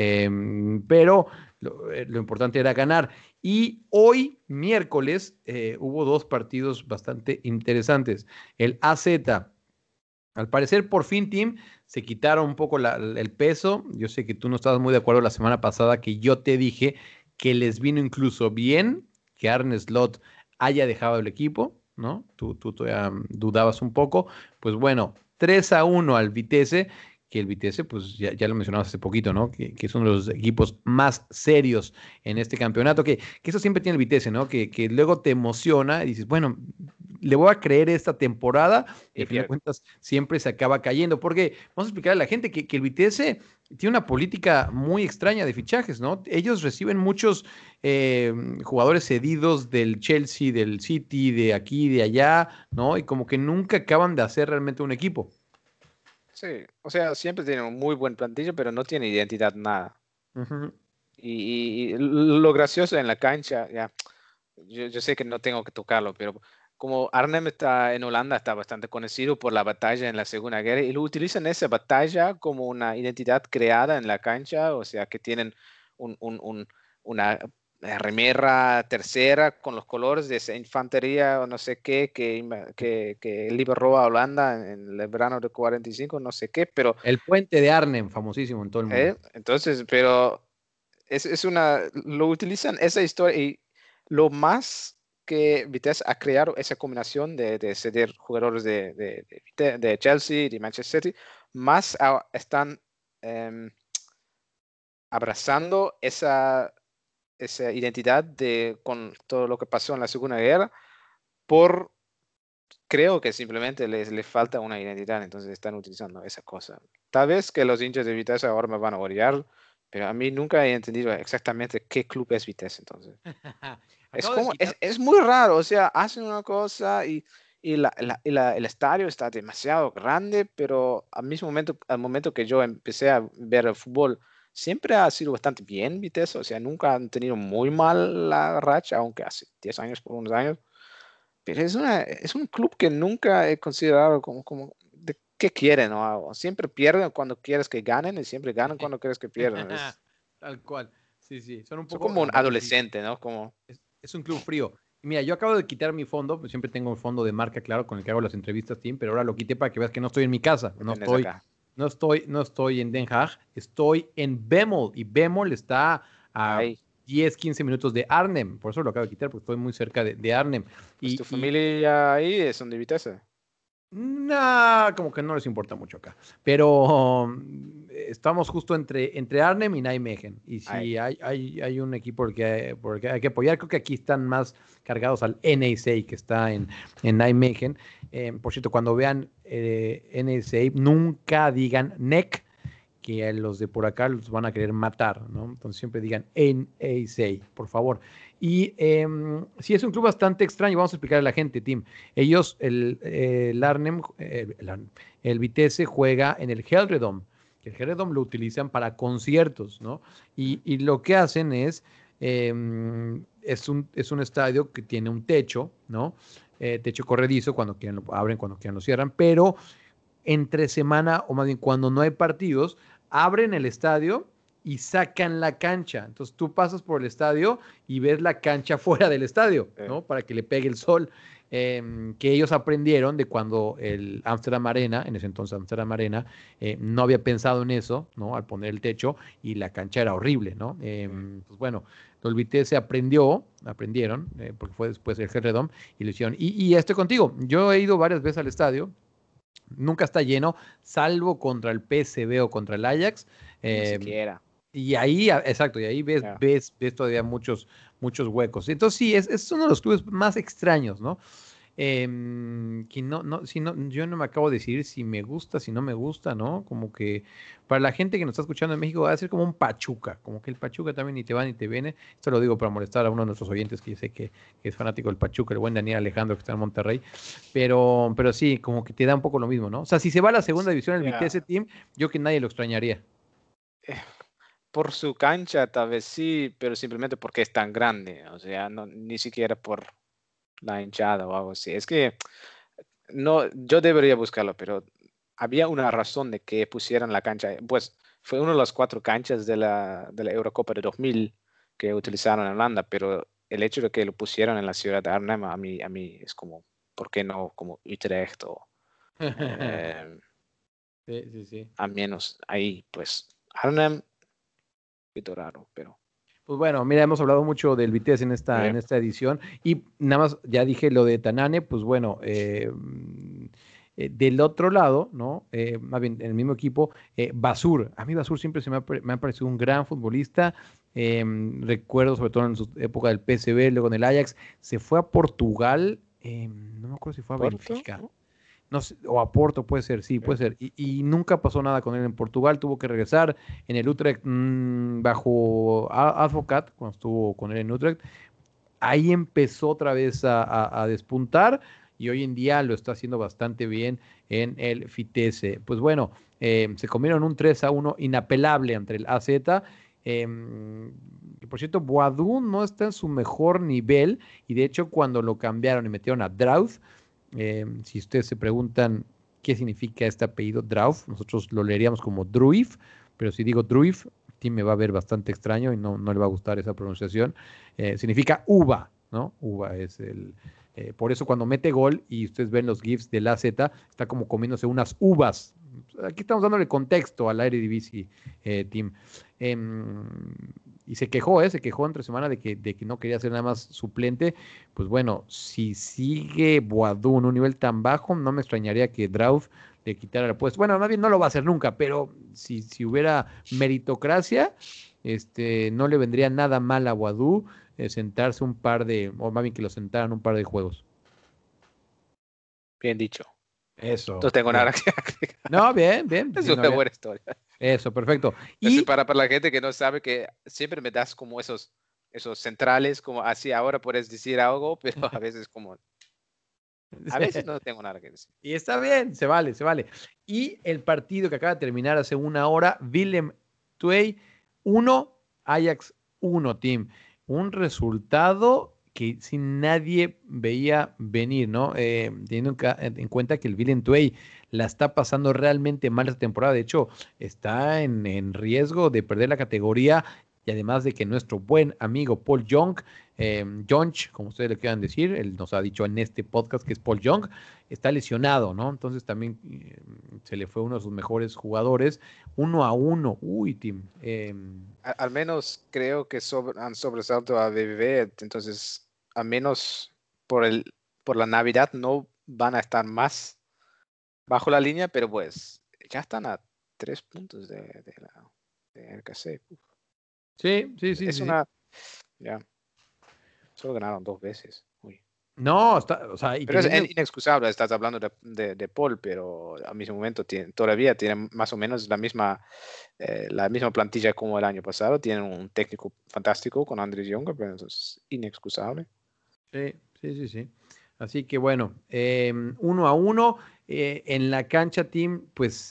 Pero lo importante era ganar. Y hoy, miércoles, hubo dos partidos bastante interesantes. El AZ. Al parecer, por fin, Tim, se quitaron un poco el peso. Yo sé que tú no estabas muy de acuerdo la semana pasada, que yo te dije que les vino incluso bien que Arne Slot haya dejado el equipo, ¿no? Tú todavía dudabas un poco. Pues bueno, 3-1 al Vitesse, que el Vitesse, pues ya lo mencionabas hace poquito, ¿no? Que es uno de los equipos más serios en este campeonato, que eso siempre tiene el Vitesse, ¿no? Que luego te emociona y dices, bueno, le voy a creer esta temporada y al final de cuentas siempre se acaba cayendo, porque vamos a explicar a la gente que el Vitesse tiene una política muy extraña de fichajes, ¿no? Ellos reciben muchos jugadores cedidos del Chelsea, del City, de aquí, de allá, ¿no? Y como que nunca acaban de hacer realmente un equipo. Sí, o sea, siempre tiene un muy buen plantillo, pero no tiene identidad nada. Uh-huh. Y lo gracioso en la cancha, ya, yo sé que no tengo que tocarlo, pero como Arnhem está en Holanda, está bastante conocido por la batalla en la Segunda Guerra y lo utilizan esa batalla como una identidad creada en la cancha, o sea, que tienen una remera tercera con los colores de esa infantería o no sé qué que liberó a Holanda en el verano de 45, no sé qué, pero... El puente de Arnhem, famosísimo en todo el mundo. Entonces, pero lo utilizan esa historia y lo más que Vitesse ha creado esa combinación de ceder jugadores de Chelsea, de Manchester City, más están abrazando esa identidad con todo lo que pasó en la Segunda Guerra, creo que simplemente les falta una identidad, entonces están utilizando esa cosa. Tal vez que los hinchas de Vitesse ahora me van a odiar, pero a mí nunca he entendido exactamente qué club es Vitesse, entonces. Es muy raro, o sea, hacen una cosa y el estadio está demasiado grande, pero al momento que yo empecé a ver el fútbol, siempre ha sido bastante bien Vitesse, o sea, nunca han tenido muy mal la racha, aunque hace 10 años, por unos años. Pero es un club que nunca he considerado como de qué quieren o algo. Siempre pierden cuando quieres que ganen y siempre ganan cuando quieres que pierdan. Tal cual. Sí, sí. Son como un adolescente, ¿no? Es un club frío. Y mira, yo acabo de quitar mi fondo, pues siempre tengo un fondo de marca, claro, con el que hago las entrevistas, Tim, pero ahora lo quité para que veas que no estoy en mi casa. No estoy en Den Haag, estoy en Bemmel. Y Bemmel está a 10, 15 minutos de Arnhem. Por eso lo acabo de quitar, porque estoy muy cerca de Arnhem. ¿Tu familia ahí son de Vitesse? No, como que no les importa mucho acá. Pero estamos justo entre Arnhem y Nijmegen. Y si hay un equipo por el que hay que apoyar, creo que aquí están más cargados al NEC, que está en Nijmegen. Por cierto, cuando vean NEC, nunca digan NEC, que a los de por acá los van a querer matar, ¿no? Entonces siempre digan NEC, por favor. Y sí, es un club bastante extraño. Vamos a explicar a la gente, Tim. Ellos, el Arnhem, el Vitesse juega en el Helredome. El Helredome lo utilizan para conciertos, ¿no? Y lo que hacen es un estadio que tiene un techo, ¿no? Techo corredizo, cuando quieran lo abren, cuando quieran lo cierran, pero entre semana, o más bien cuando no hay partidos, abren el estadio y sacan la cancha. Entonces tú pasas por el estadio y ves la cancha fuera del estadio, ¿no? Para que le pegue el sol. Que ellos aprendieron de cuando el Amsterdam Arena, en ese entonces Amsterdam Arena, no había pensado en eso, ¿no? Al poner el techo y la cancha era horrible, ¿no? Pues bueno, el Vitesse aprendieron, porque fue después el Helredome y lo hicieron. Y estoy contigo, yo he ido varias veces al estadio. Nunca está lleno, salvo contra el PSV o contra el Ajax. Ni siquiera. Y ahí, exacto, y ahí ves todavía muchos huecos. Entonces sí, es uno de los clubes más extraños, ¿no? que yo no me acabo de decidir si me gusta, si no me gusta, ¿no? Como que para la gente que nos está escuchando en México va a ser como un Pachuca, como que el Pachuca también ni te va ni te viene. Esto lo digo para molestar a uno de nuestros oyentes que yo sé que es fanático del Pachuca, el buen Daniel Alejandro que está en Monterrey, pero sí, como que te da un poco lo mismo, ¿no? O sea, si se va a la segunda división el Vitesse Team, yo que nadie lo extrañaría. Por su cancha tal vez sí, pero simplemente porque es tan grande, o sea, ni siquiera por la hinchada o algo así. Es que no, yo debería buscarlo, pero había una razón de que pusieran la cancha. Pues fue una de las 4 canchas de la Eurocopa de 2000 que utilizaron en Holanda, pero el hecho de que lo pusieran en la ciudad de Arnhem a mí es como, ¿por qué no como Utrecht o Sí. a menos ahí? Pues Arnhem, poquito raro, pero... Pues bueno, mira, hemos hablado mucho del Vitesse en esta edición y nada más ya dije lo de Tanane, pues bueno, del otro lado, ¿no? Más bien, en el mismo equipo, Basur. A mí Basur siempre me ha parecido un gran futbolista. Recuerdo sobre todo en su época del PSV, luego en el Ajax. Se fue a Portugal, no me acuerdo si fue a Benfica. No sé, o a Porto puede ser, sí, puede ser. Y nunca pasó nada con él en Portugal, tuvo que regresar en el Utrecht bajo Advocat, cuando estuvo con él en Utrecht. Ahí empezó otra vez a despuntar y hoy en día lo está haciendo bastante bien en el Vitesse. Pues bueno, se comieron un 3-1 inapelable ante el AZ. Por cierto, Boadou no está en su mejor nivel y de hecho cuando lo cambiaron y metieron a Drauth, si ustedes se preguntan qué significa este apellido Drauf, nosotros lo leeríamos como Druif, pero si digo Druif, Tim me va a ver bastante extraño y no le va a gustar esa pronunciación. Significa uva, ¿no? Uva es por eso cuando mete gol y ustedes ven los GIFs del AZ, está como comiéndose unas uvas. Aquí estamos dándole contexto al Eredivisie, Tim. Y se quejó entre semana de que no quería ser nada más suplente. Pues bueno, si sigue Boadou en un nivel tan bajo, no me extrañaría que Drauf le quitara el puesto. Bueno, más bien no lo va a hacer nunca, pero si hubiera meritocracia, no le vendría nada mal a Boadou sentarse o más bien que lo sentaran un par de juegos. Bien dicho. Eso. No tengo nada que agregar. No, bien. Es una buena historia. Eso, perfecto. Y para la gente que no sabe, que siempre me das como esos centrales, como así ahora puedes decir algo, pero a veces como... A veces no tengo nada que decir. Y está bien, se vale. Y el partido que acaba de terminar hace una hora, Willem II 1, Ajax 1, Team. Un resultado que sin nadie veía venir, ¿no? Teniendo en cuenta que el Willem II la está pasando realmente mal esta temporada. De hecho, está en riesgo de perder la categoría. Y además de que nuestro buen amigo Paul Young, como ustedes le quieran decir, él nos ha dicho en este podcast que es Paul Young, está lesionado, ¿no? Entonces también se le fue uno de sus mejores jugadores, 1-1. Uy, Tim. Al menos creo que han sobresalto a BBB, entonces al menos por la Navidad no van a estar más bajo la línea, pero pues ya están a 3 puntos de RKC. Sí. Ya. Solo ganaron 2 veces. Uy. No, pero es inexcusable. Estás hablando de Paul, pero al mismo momento todavía tienen más o menos la misma plantilla como el año pasado. Tienen un técnico fantástico con Andries Jonker, pero eso es inexcusable. Sí. Así que bueno, 1-1 en la cancha, Team, pues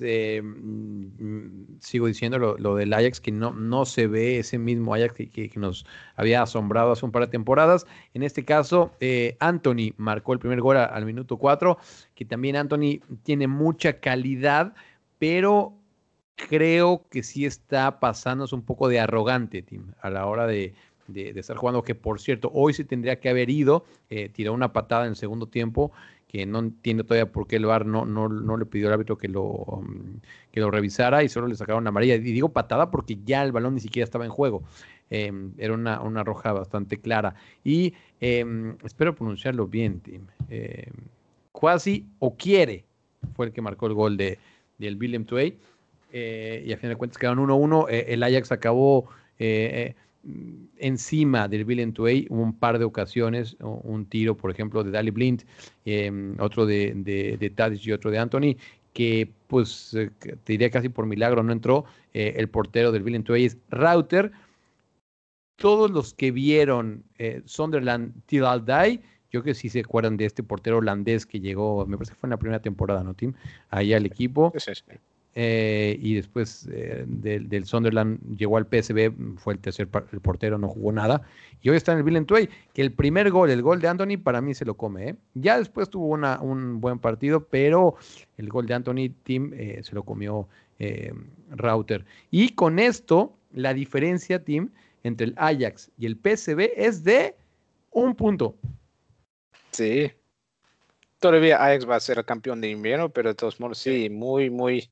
sigo diciendo lo del Ajax, que no se ve ese mismo Ajax que nos había asombrado hace un par de temporadas. En este caso, Anthony marcó el primer gol al minuto 4, que también Anthony tiene mucha calidad, pero creo que sí está pasándose un poco de arrogante, Team, a la hora de estar jugando, que por cierto, hoy sí tendría que haber ido, tiró una patada en el segundo tiempo, que no entiendo todavía por qué el VAR no le pidió al árbitro que lo revisara y solo le sacaron una amarilla. Y digo patada porque ya el balón ni siquiera estaba en juego. Era una roja bastante clara. Y espero pronunciarlo bien, Tim. Kwasi Okiere fue el que marcó el gol del Willem II. Y a fin de cuentas quedaron 1-1. El Ajax acabó encima del Willem II un par de ocasiones, un tiro, por ejemplo, de Daley Blind, otro de Tadic y otro de Anthony, que pues te diría casi por milagro no entró. El portero del Willem II es Rauter. Todos los que vieron Sunderland Till I Die, yo creo que sí se acuerdan de este portero holandés que llegó, me parece que fue en la primera temporada, ¿no, Tim? Ahí al equipo. Sí. Y después del Sunderland llegó al PSV, fue el portero, no jugó nada. Y hoy está en el Willem II, que el primer gol, el gol de Anthony, para mí se lo come, ¿eh? Ya después tuvo un buen partido, pero el gol de Anthony, Tim, se lo comió Rauter. Y con esto, la diferencia, Tim, entre el Ajax y el PSV es de 1 punto. Sí. Todavía Ajax va a ser el campeón de invierno, pero de todos modos, sí, muy...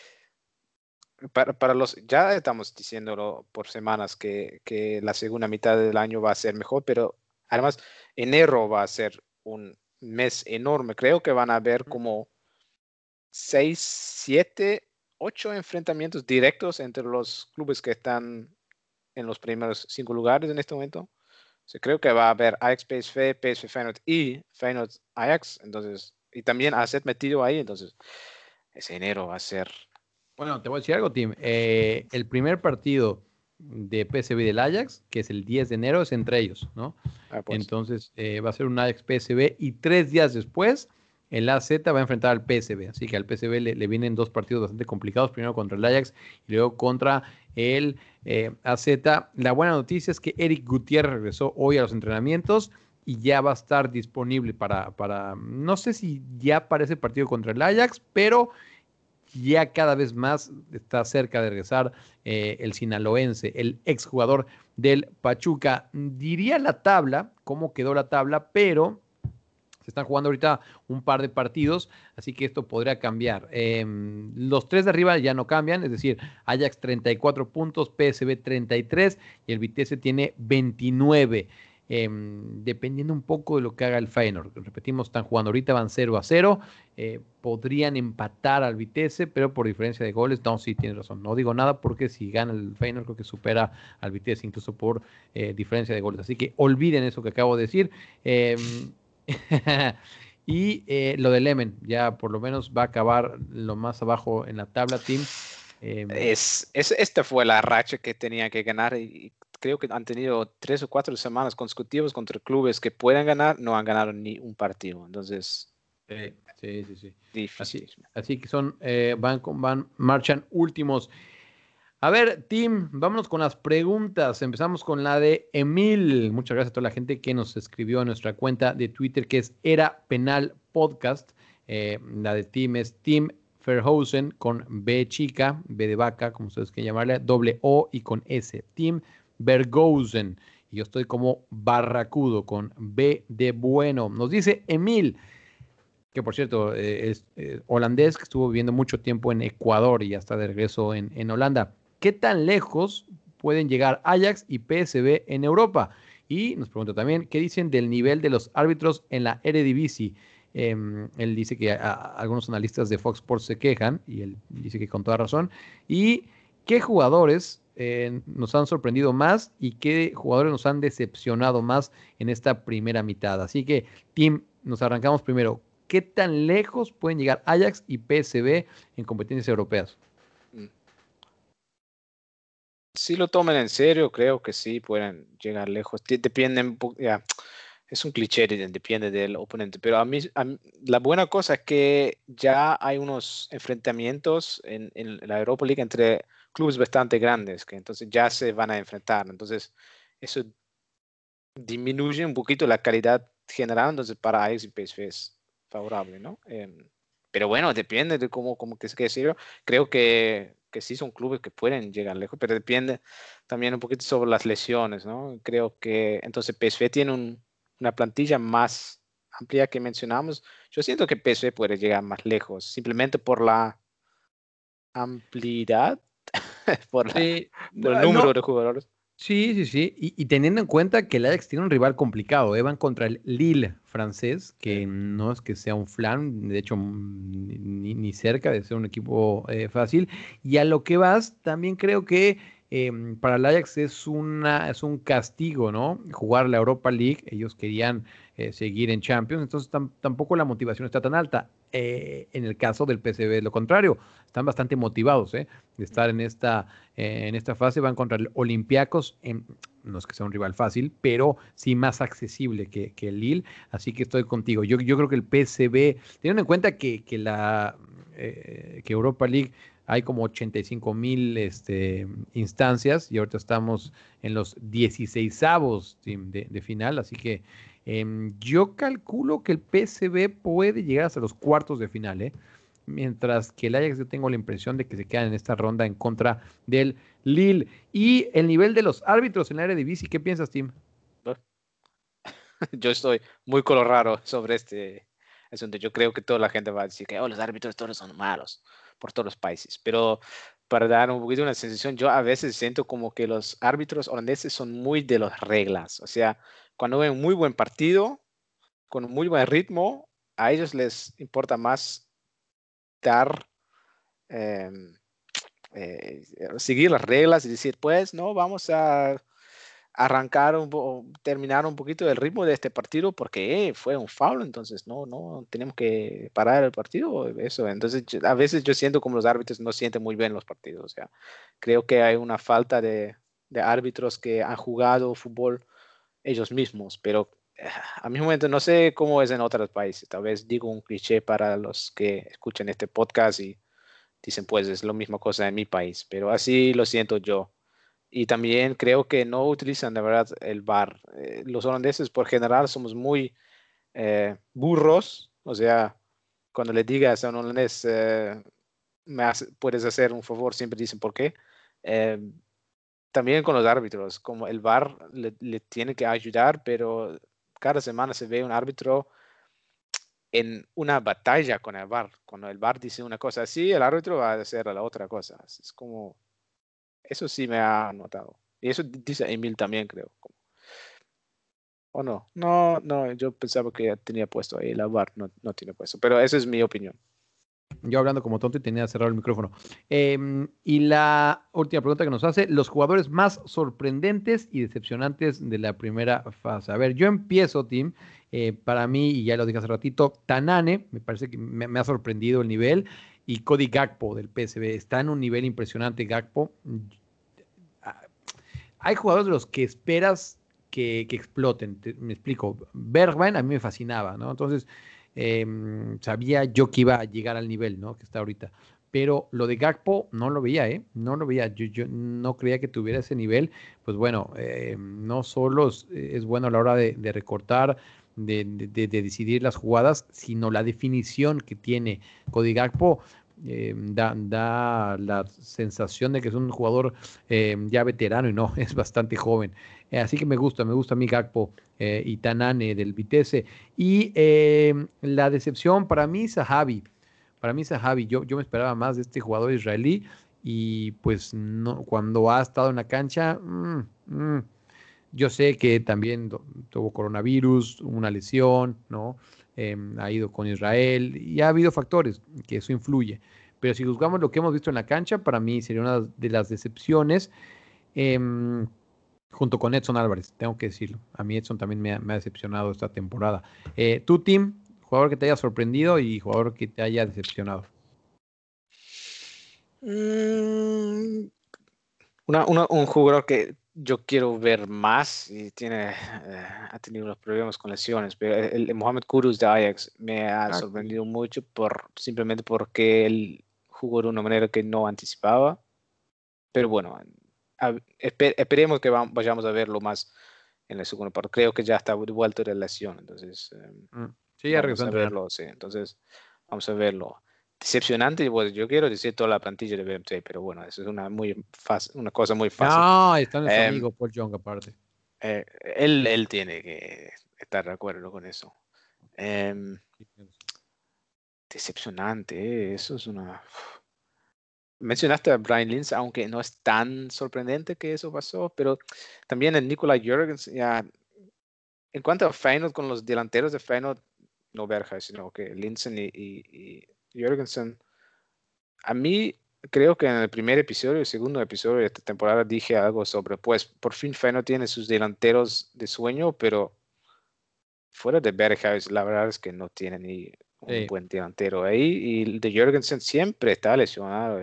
Para los, ya estamos diciéndolo por semanas que la segunda mitad del año va a ser mejor, pero además enero va a ser un mes enorme. Creo que van a haber como 6, 7, 8 enfrentamientos directos entre los clubes que están en los primeros 5 lugares en este momento. Creo que va a haber Ajax PSV, PSV Feyenoord y Feyenoord Ajax, entonces, y también AZ metido ahí, entonces ese enero va a ser... Bueno, te voy a decir algo, Tim. El primer partido de PSV y del Ajax, que es el 10 de enero, es entre ellos, ¿no? Pues. Entonces va a ser un Ajax PSV y 3 días después el AZ va a enfrentar al PSV. Así que al PSV le vienen 2 partidos bastante complicados, primero contra el Ajax y luego contra el AZ. La buena noticia es que Eric Gutiérrez regresó hoy a los entrenamientos y ya va a estar disponible para no sé si ya para ese partido contra el Ajax, pero ya cada vez más está cerca de regresar el sinaloense, el exjugador del Pachuca. Diría la tabla, cómo quedó la tabla, pero se están jugando ahorita un par de partidos, así que esto podría cambiar. Los 3 de arriba ya no cambian, es decir, Ajax 34 puntos, PSV 33 y el Vitesse tiene 29. Dependiendo un poco de lo que haga el Feyenoord. Repetimos, están jugando ahorita, van 0-0. Podrían empatar al Vitesse, pero por diferencia de goles, no, sí, tienes razón. No digo nada porque si gana el Feyenoord, creo que supera al Vitesse, incluso por diferencia de goles. Así que olviden eso que acabo de decir. Y lo del Emmen, ya por lo menos va a acabar lo más abajo en la tabla, Tim. Esta fue la racha que tenía que ganar y creo que han tenido 3 o 4 semanas consecutivas contra clubes que pueden ganar, no han ganado ni un partido. Entonces, sí. Difícil. Así que marchan últimos. A ver, Tim, vámonos con las preguntas. Empezamos con la de Emil. Muchas gracias a toda la gente que nos escribió a nuestra cuenta de Twitter, que es Era Penal Podcast. La de Tim es Tim Verhausen con B chica, B de vaca, como ustedes quieren llamarle, doble O y con S. Tim Verhausen. Y yo estoy como Barracudo con B de bueno. Nos dice Emil, que por cierto es holandés, que estuvo viviendo mucho tiempo en Ecuador y ya está de regreso en Holanda. ¿Qué tan lejos pueden llegar Ajax y PSV en Europa? Y nos pregunta también, ¿qué dicen del nivel de los árbitros en la Eredivisie? Él dice que algunos analistas de Fox Sports se quejan, y él dice que con toda razón. ¿Y qué jugadores nos han sorprendido más y qué jugadores nos han decepcionado más en esta primera mitad? Así que, Tim, nos arrancamos primero. ¿Qué tan lejos pueden llegar Ajax y PSV en competencias europeas? Si lo toman en serio, creo que sí pueden llegar lejos. Dependen, ya, es un cliché, depende del oponente, pero a mí la buena cosa es que ya hay unos enfrentamientos en la Europa League entre clubes bastante grandes, que entonces ya se van a enfrentar. Entonces, eso disminuye un poquito la calidad general, entonces para Ajax y PSV es favorable, ¿no? Pero bueno, depende de cómo que se sirve. Creo que sí son clubes que pueden llegar lejos, pero depende también un poquito sobre las lesiones, ¿no? Creo que entonces PSV tiene una plantilla más amplia que mencionamos. Yo siento que PSV puede llegar más lejos, simplemente por la ampliedad, por el número de jugadores. Sí. Y teniendo en cuenta que el Ajax tiene un rival complicado, van contra el Lille francés, que no es que sea un flan, de hecho ni cerca de ser un equipo fácil. Y a lo que vas, también creo que para el Ajax es un castigo, ¿no? Jugar la Europa League, ellos querían seguir en Champions, entonces tampoco la motivación está tan alta. En el caso del PSV es lo contrario, están bastante motivados de estar en esta fase, van contra el Olympiacos, no es que sea un rival fácil, pero sí más accesible que el Lille, así que estoy contigo. Yo creo que el PSV, teniendo en cuenta que Europa League hay como 85,000 instancias y ahorita estamos en los 16avos de final, así que yo calculo que el PSV puede llegar hasta los cuartos de final, mientras que el Ajax yo tengo la impresión de que se quedan en esta ronda en contra del Lille. Y el nivel de los árbitros en la Eredivisie, ¿qué piensas, Tim? Yo estoy muy colorado sobre este asunto. Yo creo que toda la gente va a decir que los árbitros todos son malos por todos los países, pero para dar un poquito una sensación, yo a veces siento como que los árbitros holandeses son muy de las reglas. O sea, cuando ven un muy buen partido, con un muy buen ritmo, a ellos les importa más dar, seguir las reglas y decir, pues, no, vamos a arrancar terminar un poquito el ritmo de este partido porque fue un foul, entonces no tenemos que parar el partido, eso. Entonces a veces yo siento como los árbitros no sienten muy bien los partidos, o sea, creo que hay una falta de árbitros que han jugado fútbol ellos mismos, pero a mi momento no sé cómo es en otros países. Tal vez digo un cliché para los que escuchan este podcast y dicen, pues es la misma cosa en mi país, pero así lo siento yo. Y también creo que no utilizan de verdad el VAR. Los holandeses por general somos muy burros, o sea, cuando le digas a un holandés, puedes hacer un favor, siempre dicen por qué. También con los árbitros, como el VAR le tiene que ayudar, pero cada semana se ve un árbitro en una batalla con el VAR. Cuando el VAR dice una cosa así, el árbitro va a hacer la otra cosa. Es como, eso sí me ha notado. Y eso dice Emil también, creo. ¿O no? No, yo pensaba que ya tenía puesto ahí la VAR, no tiene puesto. Pero esa es mi opinión. Yo hablando como tonto y tenía cerrado el micrófono. Y la última pregunta que nos hace, los jugadores más sorprendentes y decepcionantes de la primera fase. A ver, yo empiezo, Tim. Para mí, y ya lo dije hace ratito, Tanane, me parece que me ha sorprendido el nivel, y Cody Gakpo del PSV. Está en un nivel impresionante Gakpo. Hay jugadores de los que esperas que exploten. Me explico. Bergwijn a mí me fascinaba, ¿no? Entonces, sabía yo que iba a llegar al nivel, ¿no? Que está ahorita. Pero lo de Gakpo no lo veía, ¿eh? No lo veía. Yo no creía que tuviera ese nivel. Pues bueno, no solo es bueno a la hora de recortar, de decidir las jugadas, sino la definición que tiene Cody Gakpo. Da la sensación de que es un jugador ya veterano y no, es bastante joven. Así que me gusta a mí Gakpo y Tanane del Vitesse. Y la decepción para mí es Zahavi. Para mí Zahavi, yo me esperaba más de este jugador israelí y pues no, cuando ha estado en la cancha, yo sé que también tuvo coronavirus, una lesión, ¿no? Ha ido con Israel y ha habido factores que eso influye. Pero si juzgamos lo que hemos visto en la cancha, para mí sería una de las decepciones, junto con Edson Álvarez, tengo que decirlo. A mí Edson también me ha decepcionado esta temporada. ¿Tu Tim, jugador que te haya sorprendido y jugador que te haya decepcionado? Un jugador que yo quiero ver más y ha tenido unos problemas con lesiones, pero el Mohamed Kudus de Ajax me ha sorprendido mucho simplemente porque él jugó de una manera que no anticipaba. Pero bueno, esperemos que vayamos a verlo más en el segundo partido. Creo que ya está vuelto de lesión, entonces sí, ya vamos a verlo. Sí, entonces vamos a verlo. Decepcionante, pues yo quiero decir toda la plantilla de BMT, pero bueno, eso es una cosa muy fácil. No, está nuestro amigo Paul Young aparte. Él tiene que estar de acuerdo con eso. Decepcionante, eso es una... Mencionaste a Brian Linz, aunque no es tan sorprendente que eso pasó, pero también el Nicolai Jürgensen, ya, en cuanto a Feyenoord, con los delanteros de Feyenoord, no Berghuis, sino que Linsen y Jürgensen, a mí creo que en el primer episodio, el segundo episodio de esta temporada dije algo sobre, pues, por fin Feyenoord tiene sus delanteros de sueño, pero fuera de Berghuis, la verdad es que no tiene ni un buen delantero ahí, y el de Jørgensen siempre está lesionado.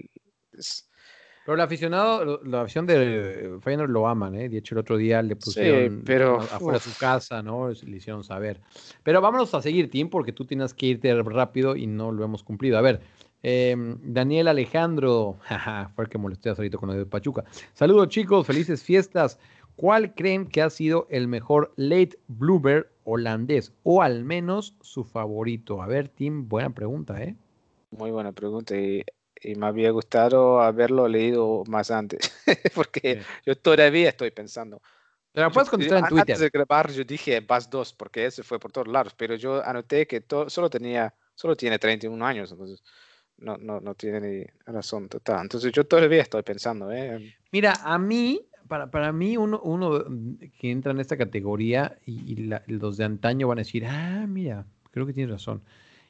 Pero el aficionado, la afición de Feyenoord lo aman, ¿eh? De hecho, el otro día le pusieron Sí, pero afuera de su casa, ¿no? Le hicieron saber. Pero vámonos a seguir, Tim, porque tú tienes que irte rápido y no lo hemos cumplido. A ver, Daniel Alejandro, jaja, fue el que molesté hace ahorita con lo de Pachuca. Saludos, chicos, felices fiestas. ¿Cuál creen que ha sido el mejor late bloomer holandés? O al menos su favorito. A ver, Tim, buena pregunta, ¿eh? muy buena pregunta, y me había gustado haberlo leído más antes, porque yo todavía estoy pensando. Te la puedes contestar en Twitter. Antes de grabar yo dije Bas 2, porque ese fue por todos lados, pero yo anoté que solo tiene 31 años, entonces no tiene ni razón total. Entonces yo todavía estoy pensando. Mira, a mí, para mí, uno que entra en esta categoría y los de antaño van a decir, mira, creo que tienes razón.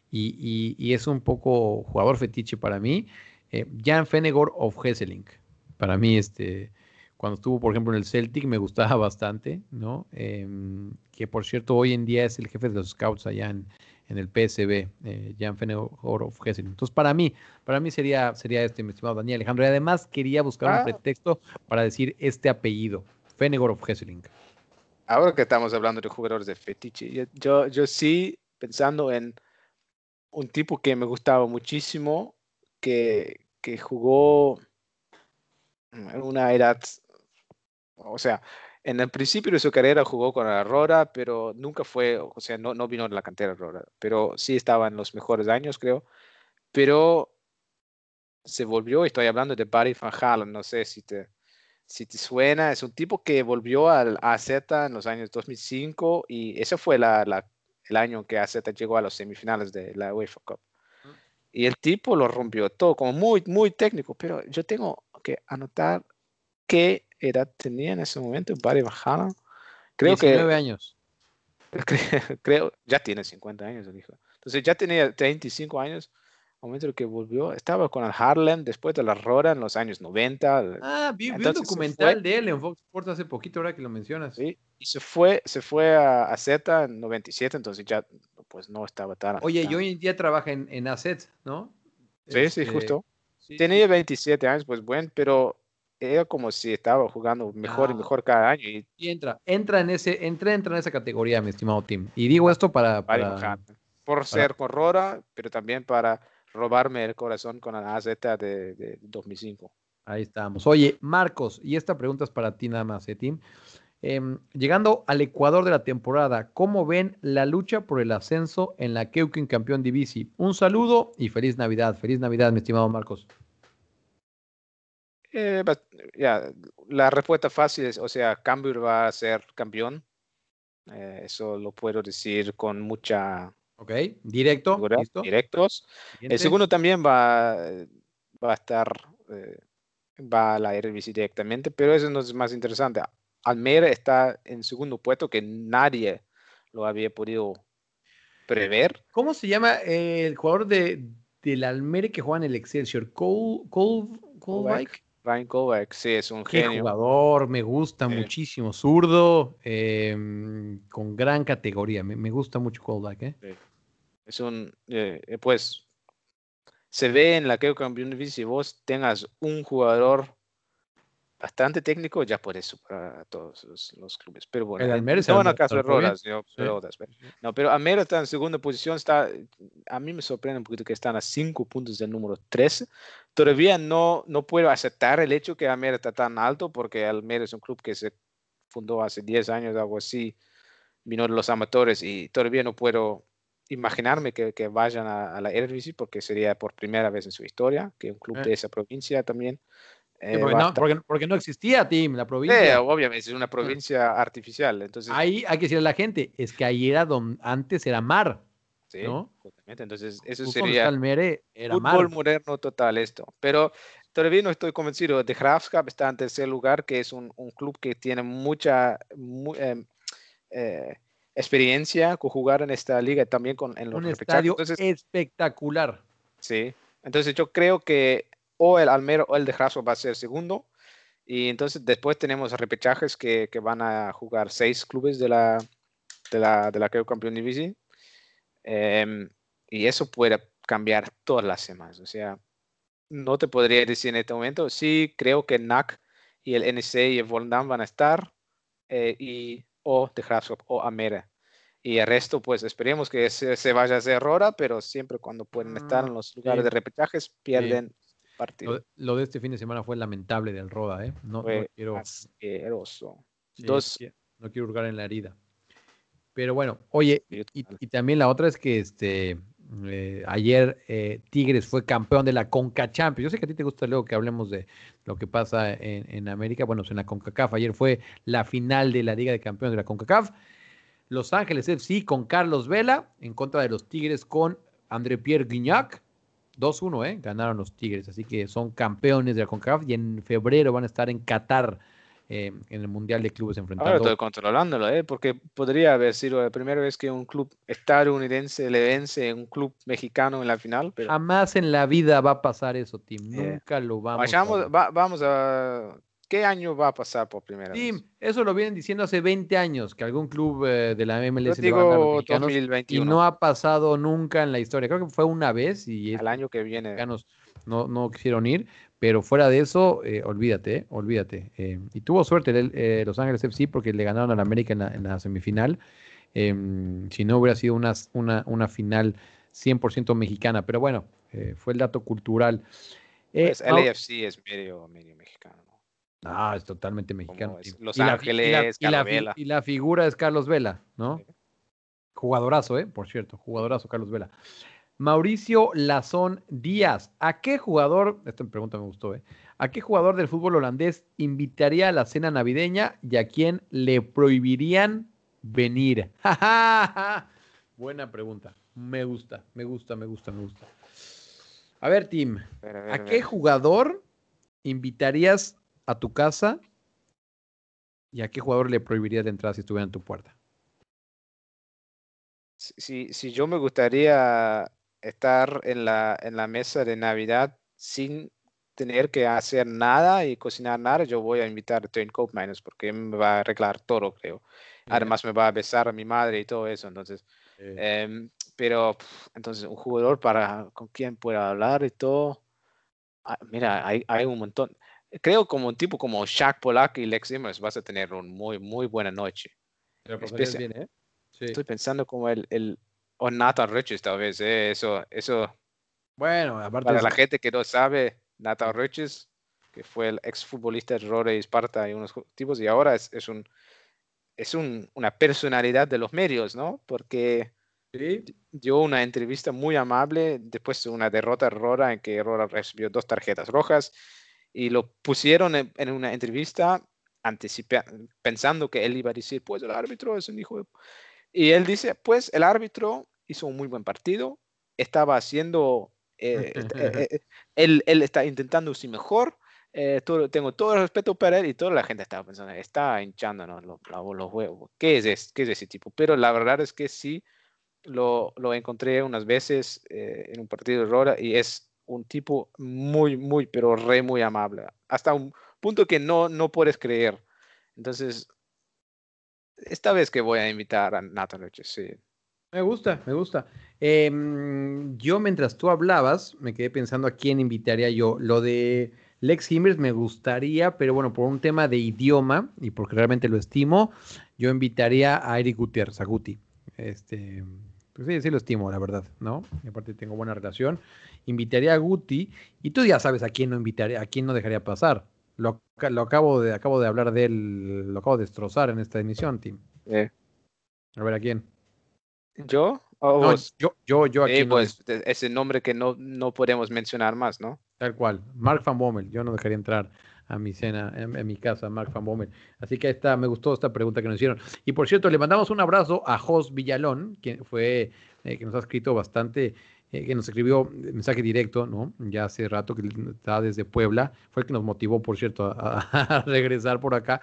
Y es un poco jugador fetiche para mí. Jan Vennegoor of Hesselink. Para mí, cuando estuvo, por ejemplo, en el Celtic, me gustaba bastante, ¿no? Que por cierto, hoy en día es el jefe de los scouts allá en el PSV, Jan Vennegoor of Hesselink. Entonces, para mí sería mi estimado Daniel Alejandro. Y además quería buscar un pretexto para decir este apellido, Vennegoor of Hesselink. Ahora que estamos hablando de jugadores de fetiche, yo sí, pensando en un tipo que me gustaba muchísimo, que jugó en una edad, o sea, en el principio de su carrera jugó con Aurora, pero nunca fue, o sea, no vino de la cantera Aurora, pero sí estaba en los mejores años, creo. Pero se volvió, estoy hablando de Barry Van Halen, no sé si te suena, es un tipo que volvió al AZ en los años 2005, y ese fue el año que AZ llegó a las semifinales de la UEFA Cup. Y el tipo lo rompió todo, como muy, muy técnico, pero yo tengo que anotar qué edad tenía en ese momento Barry Van Halen. Creo 19 años. Creo, ya tiene 50 años el hijo. Entonces ya tenía 35 años. Al momento en que volvió, estaba con el Harlem después de la Rora en los años 90. Vi un documental de él en Fox Sports hace poquito, ahora que lo mencionas. Sí, y se fue a Z en 97, entonces ya pues no estaba tan. Oye, y hoy en día trabaja en AZ, ¿no? Sí, justo. Tenía 27 años, pues bueno, pero era como si estaba jugando mejor y mejor cada año. Y entra en esa categoría, mi estimado Tim. Y digo esto por ser con Rora, pero también para robarme el corazón con la AZ de 2005. Ahí estamos. Oye, Marcos, y esta pregunta es para ti nada más, Tim. Llegando al Ecuador de la temporada, ¿cómo ven la lucha por el ascenso en la Keuken Campeón Divisi? Un saludo y feliz Navidad. Feliz Navidad, mi estimado Marcos. La respuesta fácil es, o sea, Cambuur va a ser campeón. Eso lo puedo decir con mucha... Ok, directo. ¿Listo? Directos. Siguiente. El segundo también va a estar, va a la Eredivisie directamente, pero eso no es más interesante. Almere está en segundo puesto, que nadie lo había podido prever. ¿Cómo se llama el jugador del Almere que juega en el Excelsior? Koolwijk. Ryan Koolwijk, sí, es un genio. Qué jugador, me gusta muchísimo. Zurdo, con gran categoría. Me gusta mucho Koolwijk. Sí. Es un, pues, se ve en la Keuken Divisi, si vos tengas un jugador bastante técnico, ya puedes superar a todos los clubes. Pero bueno, no en el caso de Rodas, no, pero Almere está en segunda posición. A mí me sorprende un poquito que están a 5 puntos del número 13. Todavía no puedo aceptar el hecho que Almere está tan alto, porque Almere es un club que se fundó hace 10 años, algo así, vino de los amateurs, y todavía no puedo imaginarme que vayan a la Eredivisie, porque sería por primera vez en su historia que un club de esa provincia también. Porque no existía, Tim, la provincia. Obviamente, es una provincia artificial. Entonces, ahí hay que decirle a la gente, es que ahí era donde antes era mar. Sí, ¿no? Justamente. Entonces, eso Justo sería Almere era fútbol mar. moderno total esto. Pero todavía no estoy convencido. De Graafschap está en tercer lugar, que es un club que tiene mucha experiencia con jugar en esta liga, también en los un estadio espectacular. Sí. Entonces yo creo que o el Almere o el de Graafschap va a ser segundo. Y entonces después tenemos repechajes que van a jugar 6 clubes de la Keukenkampioen Campeón División. Y eso puede cambiar todas las semanas. O sea, no te podría decir en este momento. Sí, creo que NAC y el NEC y el Volendam van a estar. O de Graafschap o Almere. Y el resto, pues esperemos que se vaya a hacer Roda, pero siempre cuando pueden estar en los lugares de repechajes, pierden partido. Lo de este fin de semana fue lamentable del Roda, ¿eh? No quiero... asqueroso. No quiero hurgar en la herida. Pero bueno, oye, y también la otra es que ayer Tigres fue campeón de la Conca Champions. Yo sé que a ti te gusta luego que hablemos de lo que pasa en América. Bueno, en la CONCACAF. Ayer fue la final de la Liga de Campeones de la CONCACAF. Los Ángeles FC con Carlos Vela en contra de los Tigres con André-Pierre Gignac. 2-1, ganaron los Tigres. Así que son campeones de la CONCACAF y en febrero van a estar en Qatar en el Mundial de Clubes enfrentando. Ahora estoy controlándolo, porque podría haber sido la primera vez que un club estadounidense le vence a un club mexicano en la final. Pero... Jamás en la vida va a pasar eso, Tim. Nunca lo vamos a ver. Vamos a... ¿Qué año va a pasar por primera vez? Eso lo vienen diciendo hace 20 años, que algún club de la MLS le va a ganar a los mexicanos, 2021. Y no ha pasado nunca en la historia. Creo que fue una vez y el año que viene los mexicanos no quisieron ir, pero fuera de eso, olvídate. Y tuvo suerte Los Ángeles FC porque le ganaron al América en la semifinal. Si no hubiera sido una final 100% mexicana, pero bueno, fue el dato cultural. Pues el AFC es medio mexicano. No, es totalmente mexicano. Los Ángeles, y la figura es Carlos Vela, ¿no? Sí. Jugadorazo, por cierto, jugadorazo Carlos Vela. Mauricio Lazón Díaz, ¿a qué jugador, esta pregunta me gustó, ¿a qué jugador del fútbol holandés invitaría a la cena navideña y a quién le prohibirían venir? Buena pregunta, me gusta. A ver, Tim, ¿a qué jugador invitarías a tu casa y a qué jugador le prohibirías la entrada si estuviera en tu puerta? Si yo me gustaría estar en la mesa de Navidad sin tener que hacer nada y cocinar nada, yo voy a invitar a Teun Koopmeiners porque me va a arreglar todo, creo. Además me va a besar a mi madre y todo eso, entonces pero entonces un jugador con quien pueda hablar y todo. Mira, hay un montón. Creo como un tipo como Shaq Polak y Lex Immers vas a tener una muy, muy buena noche. Pero bien, Sí. Estoy pensando como o Nathan Richards tal vez, eso. Bueno, aparte para la gente que no sabe, Nathan Richards, que fue el exfutbolista de Roda y Sparta y unos tipos, y ahora es una personalidad de los medios, ¿no? Porque dio una entrevista muy amable después de una derrota de Roda en que Roda recibió 2 tarjetas rojas y lo pusieron en una entrevista pensando que él iba a decir, pues el árbitro es un hijo de... Y él dice, pues el árbitro hizo un muy buen partido, estaba haciendo, él está intentando ser mejor, tengo todo el respeto para él y toda la gente estaba pensando, está hinchándonos los huevos, ¿qué es ese tipo? Pero la verdad es que sí, lo encontré unas veces en un partido de Roda y es un tipo muy, muy, pero muy amable, hasta un punto que no puedes creer. Entonces, esta vez que voy a invitar a Nathan Richards, sí. Me gusta. Yo mientras tú hablabas, me quedé pensando a quién invitaría yo. Lo de Lex Immers me gustaría, pero bueno, por un tema de idioma y porque realmente lo estimo, yo invitaría a Eric Gutiérrez, a Guti. Pues sí lo estimo, la verdad, ¿no? Y aparte tengo buena relación. Invitaría a Guti y tú ya sabes a quién no invitaría, a quién no dejaría pasar. Lo acabo de hablar de él, lo acabo de destrozar en esta emisión, Tim. A ver, ¿a quién? ¿Yo? No, yo a quién. Pues ese nombre que no podemos mencionar más, ¿no? Tal cual. Mark Van Bommel. Yo no dejaría entrar a mi cena, en mi casa, Mark Van Bommel. Así que me gustó esta pregunta que nos hicieron. Y por cierto, le mandamos un abrazo a Jos Villalón, que nos ha escrito bastante, que nos escribió mensaje directo, ¿no? Ya hace rato que está desde Puebla. Fue el que nos motivó, por cierto, a regresar por acá.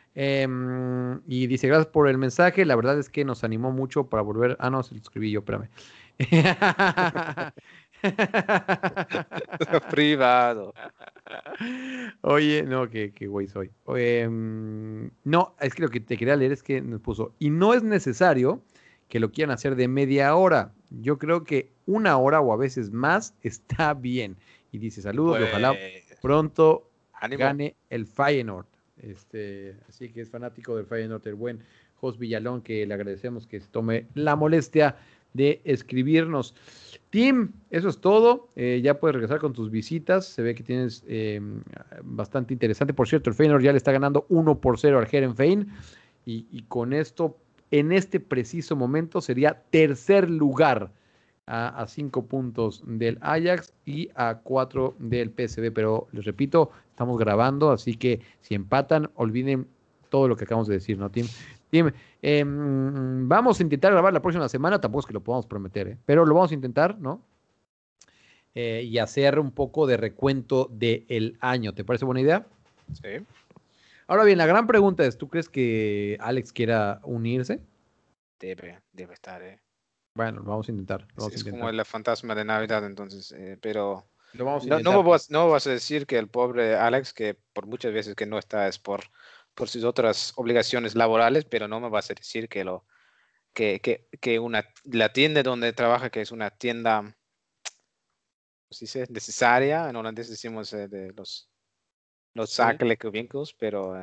Y dice, gracias por el mensaje. La verdad es que nos animó mucho para volver. No, se lo escribí yo, espérame. Privado. Oye, no, qué güey soy. Oye, no, es que lo que te quería leer es que nos puso, y no es necesario que lo quieran hacer de media hora. Yo creo que 1 hora o a veces más está bien. Y dice, saludos, y ojalá pronto gane el Feyenoord. Así que es fanático del Feyenoord, el buen Jos Villalón, que le agradecemos que se tome la molestia de escribirnos. Tim, eso es todo. Ya puedes regresar con tus visitas. Se ve que tienes bastante interesante. Por cierto, el Feyenoord ya le está ganando 1-0 al Heerenveen. Y con esto, en este preciso momento, sería tercer lugar a 5 puntos del Ajax y a 4 del PSV. Pero les repito, estamos grabando, así que si empatan, olviden todo lo que acabamos de decir, ¿no, Tim? Tim, vamos a intentar grabar la próxima semana, tampoco es que lo podamos prometer, pero lo vamos a intentar, ¿no? Y hacer un poco de recuento del año. ¿Te parece buena idea? Sí. Ahora bien, la gran pregunta es, ¿tú crees que Alex quiera unirse? Debe estar, Bueno, lo vamos a intentar. Es como el fantasma de Navidad, entonces, pero lo vamos a no intentar. me vas a decir que el pobre Alex, que por muchas veces que no está es por sus otras obligaciones laborales, pero no me vas a decir que la tienda donde trabaja, que es una tienda, ¿cómo se dice? Necesaria, en holandés decimos de los zakelijke winkels, pero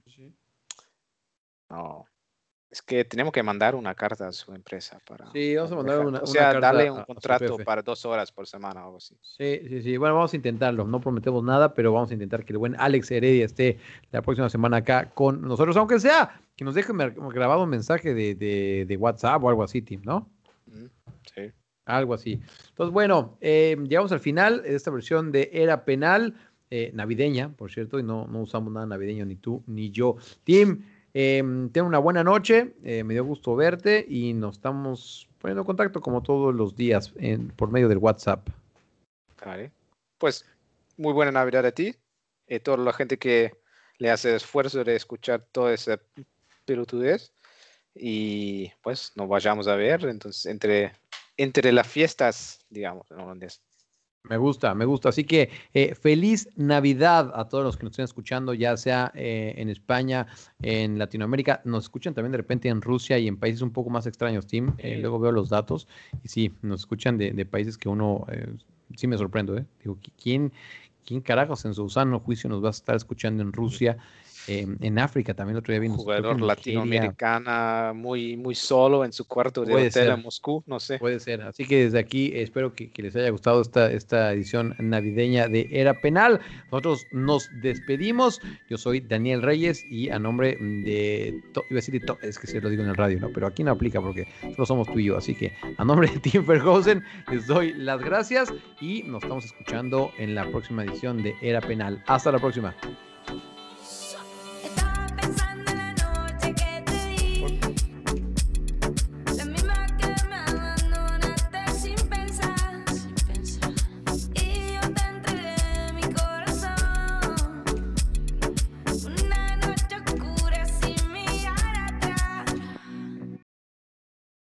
no. Es que tenemos que mandar una carta a su empresa para... Sí, vamos a mandar una carta darle un contrato para 2 horas por semana o algo así. Sí. Bueno, vamos a intentarlo. No prometemos nada, pero vamos a intentar que el buen Alex Heredia esté la próxima semana acá con nosotros, aunque sea que nos deje grabado un mensaje de WhatsApp o algo así, Tim, ¿no? Sí. Algo así. Entonces, bueno, llegamos al final de esta versión de Era Penal, navideña, por cierto, y no usamos nada navideño, ni tú ni yo. Tim, ten una buena noche, me dio gusto verte y nos estamos poniendo en contacto como todos los días por medio del WhatsApp. Vale. Pues muy buena Navidad a ti y toda la gente que le hace esfuerzo de escuchar toda esa pelotudez y pues nos vayamos a ver entonces entre las fiestas, digamos, en holandés. Me gusta. Así que feliz Navidad a todos los que nos estén escuchando, ya sea en España, en Latinoamérica. Nos escuchan también de repente en Rusia y en países un poco más extraños, Tim. Luego veo los datos y sí, nos escuchan de países que uno sí me sorprendo. Digo, ¿quién carajos en su sano juicio nos va a estar escuchando en Rusia? En África también el otro día vimos. Jugador latinoamericana muy, muy solo en su cuarto de hotel en Moscú, no sé. Puede ser. Así que desde aquí espero que les haya gustado esta edición navideña de Era Penal. Nosotros nos despedimos. Yo soy Daniel Reyes y a nombre de... iba a decir es que se lo digo en el radio, ¿no? Pero aquí no aplica porque solo somos tú y yo. Así que a nombre de Tim Verhausen les doy las gracias y nos estamos escuchando en la próxima edición de Era Penal. Hasta la próxima.